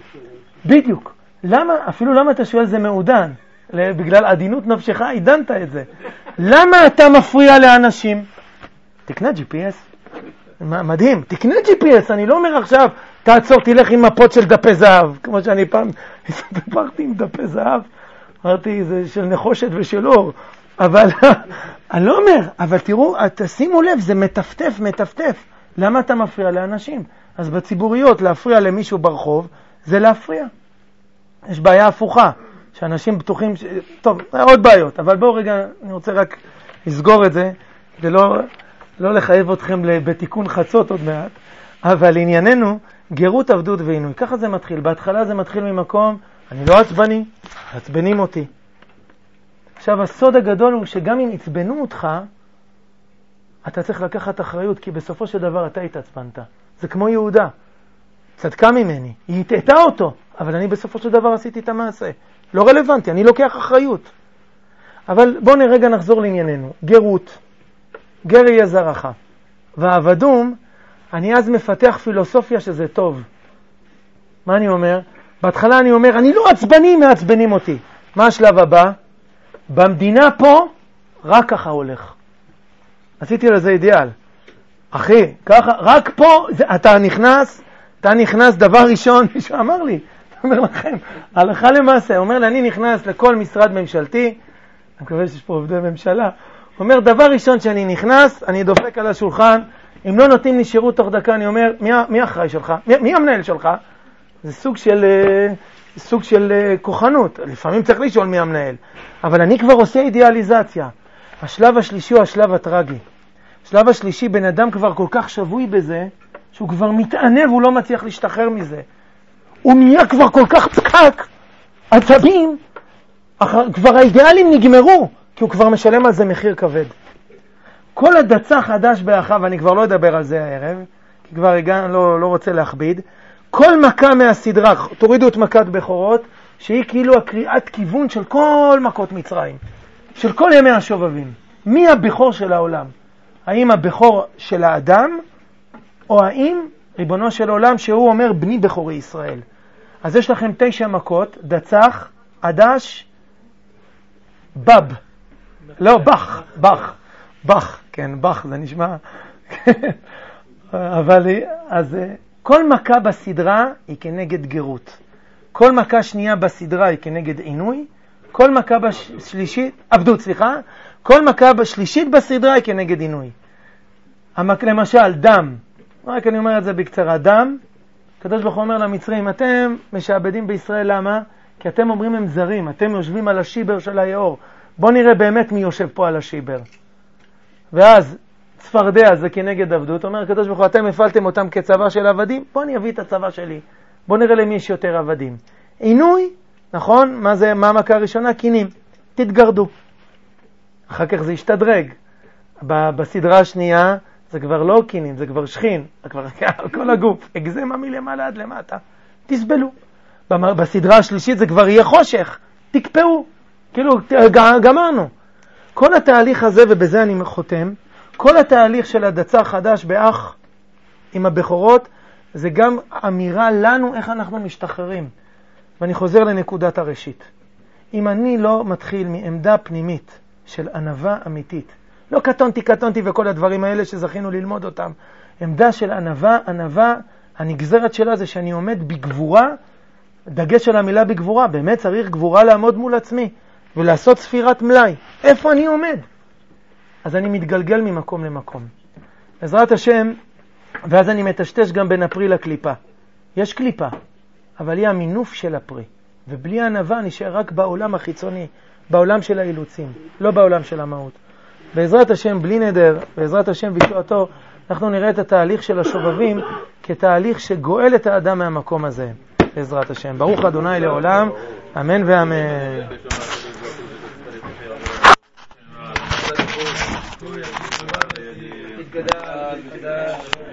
בדיוק. למה? אפילו למה אתה שואל זה מעודן? בגלל עדינות נפשך, עידנת את זה. למה אתה מפריע לאנשים? תקנה ג'י פי אס. מדהים, תקנה ג'י פי אס. אני לא אומר עכשיו, תעצור, תלך עם מפות של דפי זהב. כמו שאני פעם הסתפרתי עם דפי זהב. אמרתי, זה של נחושת ושל אור. אבל, אני לא אומר, אבל תראו, תשימו לב, זה מטפטף, מטפטף. למה אתה מפריע לאנשים? אז בציבוריות, להפריע למישהו ברחוב, זה להפריע. יש בעיה הפוכה, שאנשים בטוחים, ש... טוב, עוד בעיות, אבל בואו רגע, אני רוצה רק לסגור את זה, ולא לא לחייב אתכם בתיקון חצות עוד מעט, אבל ענייננו, גרות, עבדות ועינוי. ככה זה מתחיל. בהתחלה זה מתחיל ממקום, אני לא עצבני, עצבנים אותי. עכשיו, הסוד הגדול הוא שגם אם עצבנו אותך, אתה צריך לקחת אחריות, כי בסופו של דבר אתה התעצבנת. זה כמו יהודה. צדקה ממני. היא התעתה אותו, אבל אני בסופו של דבר עשיתי את המעשה. לא רלוונטי, אני לוקח אחריות. אבל בואו נרגע נחזור לענייננו. גרות. גר יהיה זרעך. והעבדום, אני אז מפתח פילוסופיה שזה טוב. מה אני אומר? בהתחלה אני אומר, אני לא עצבני, מעצבנים אותי. מה השלב הבא? במדינה פה, רק ככה הולך. עשיתי לזה אידיאל. אחי, ככה, רק פה, זה, אתה נכנס, אתה נכנס, דבר ראשון, מישהו אמר לי, אומר לכם, הלכה למעשה, אומר לי, אני נכנס לכל משרד ממשלתי, אני מקווה שיש פה עובדי ממשלה, אומר, דבר ראשון שאני נכנס, אני דופק על השולחן, אם לא נותנים לי שירות תוך דקה, אני אומר, מי, מי אחראי שלך? מי, מי המנהל שלך? זה סוג של, סוג של כוחנות. לפעמים צריך לשאול מי המנהל. אבל אני כבר עושה אידיאליזציה. השלב השלישי הוא השלב הטרגי. השלב השלישי, בן אדם כבר כל כך שבוי בזה, שהוא כבר מתענב, הוא לא מצליח להשתחרר מזה. הוא נהיה כבר כל כך פקק, עצבים, כבר האידיאלים נגמרו, כי הוא כבר משלם על זה מחיר כבד. כל הדצה חדש באחיו, אני כבר לא אדבר על זה הערב, כי כבר הגע, לא, לא רוצה להכביד, כל מכה מהסדרה, תורידו את מכת בכורות, שהיא כאילו הקריאת כיוון של כל מכות מצרים, של כל ימי השובבים. מי הבכור של העולם? האם הבכור של האדם, או האם ריבונו של עולם שהוא אומר בני בכורי ישראל? אז יש לכם תשע מכות, דצח, עדש, בב. לא, בח, בח, בח, כן, בח, זה נשמע. אבל אז כל מכה בסדרה היא כנגד גרות. כל מכה שנייה בסדרה היא כנגד עינוי. כל מכה בשלישית, עבדות, סליחה. כל מכה בשלישית בסדרה היא כנגד עינוי. המק... למשל, דם. רק אני אומר את זה בקצרה. דם, הקדוש ברוך הוא אומר למצרים, אתם משעבדים בישראל, למה? כי אתם אומרים הם זרים, אתם יושבים על השיבר של היאור. בואו נראה באמת מי יושב פה על השיבר. ואז צפרדע זה כנגד עבדות. אומר הקדוש ברוך הוא, אתם הפעלתם אותם כצבא של עבדים, בואו אני אביא את הצבא שלי. בואו נראה למי יש יותר עבדים. עינוי, נכון? מה זה, מה המכה הראשונה? קינים. תתגרדו. אחר כך זה ישתדרג. בסדרה השנייה זה כבר לא קינים, זה כבר שכין. זה כבר כל הגוף. אגזמה מלמעלה עד למטה. תסבלו. בסדרה השלישית זה כבר יהיה חושך. תקפאו. כאילו, גמרנו. כל התהליך הזה, ובזה אני חותם, כל התהליך של הדצה חדש באח עם הבכורות, זה גם אמירה לנו איך אנחנו משתחררים. ואני חוזר לנקודת הראשית. אם אני לא מתחיל מעמדה פנימית של ענווה אמיתית, לא קטונתי, קטונתי וכל הדברים האלה שזכינו ללמוד אותם, עמדה של ענווה, ענווה, הנגזרת שלה זה שאני עומד בגבורה, דגש על המילה בגבורה, באמת צריך גבורה לעמוד מול עצמי, ולעשות ספירת מלאי. איפה אני עומד? אז אני מתגלגל ממקום למקום. בעזרת השם, ואז אני מטשטש גם בין הפרי לקליפה. יש קליפה, אבל היא המינוף של הפרי. ובלי הענווה נשאר רק בעולם החיצוני, בעולם של האילוצים, לא בעולם של המהות. בעזרת השם, בלי נדר, בעזרת השם בישועתו, אנחנו נראה את התהליך של השובבים כתהליך שגואל את האדם מהמקום הזה. בעזרת השם. ברוך אדוני לעולם, אמן ואמן.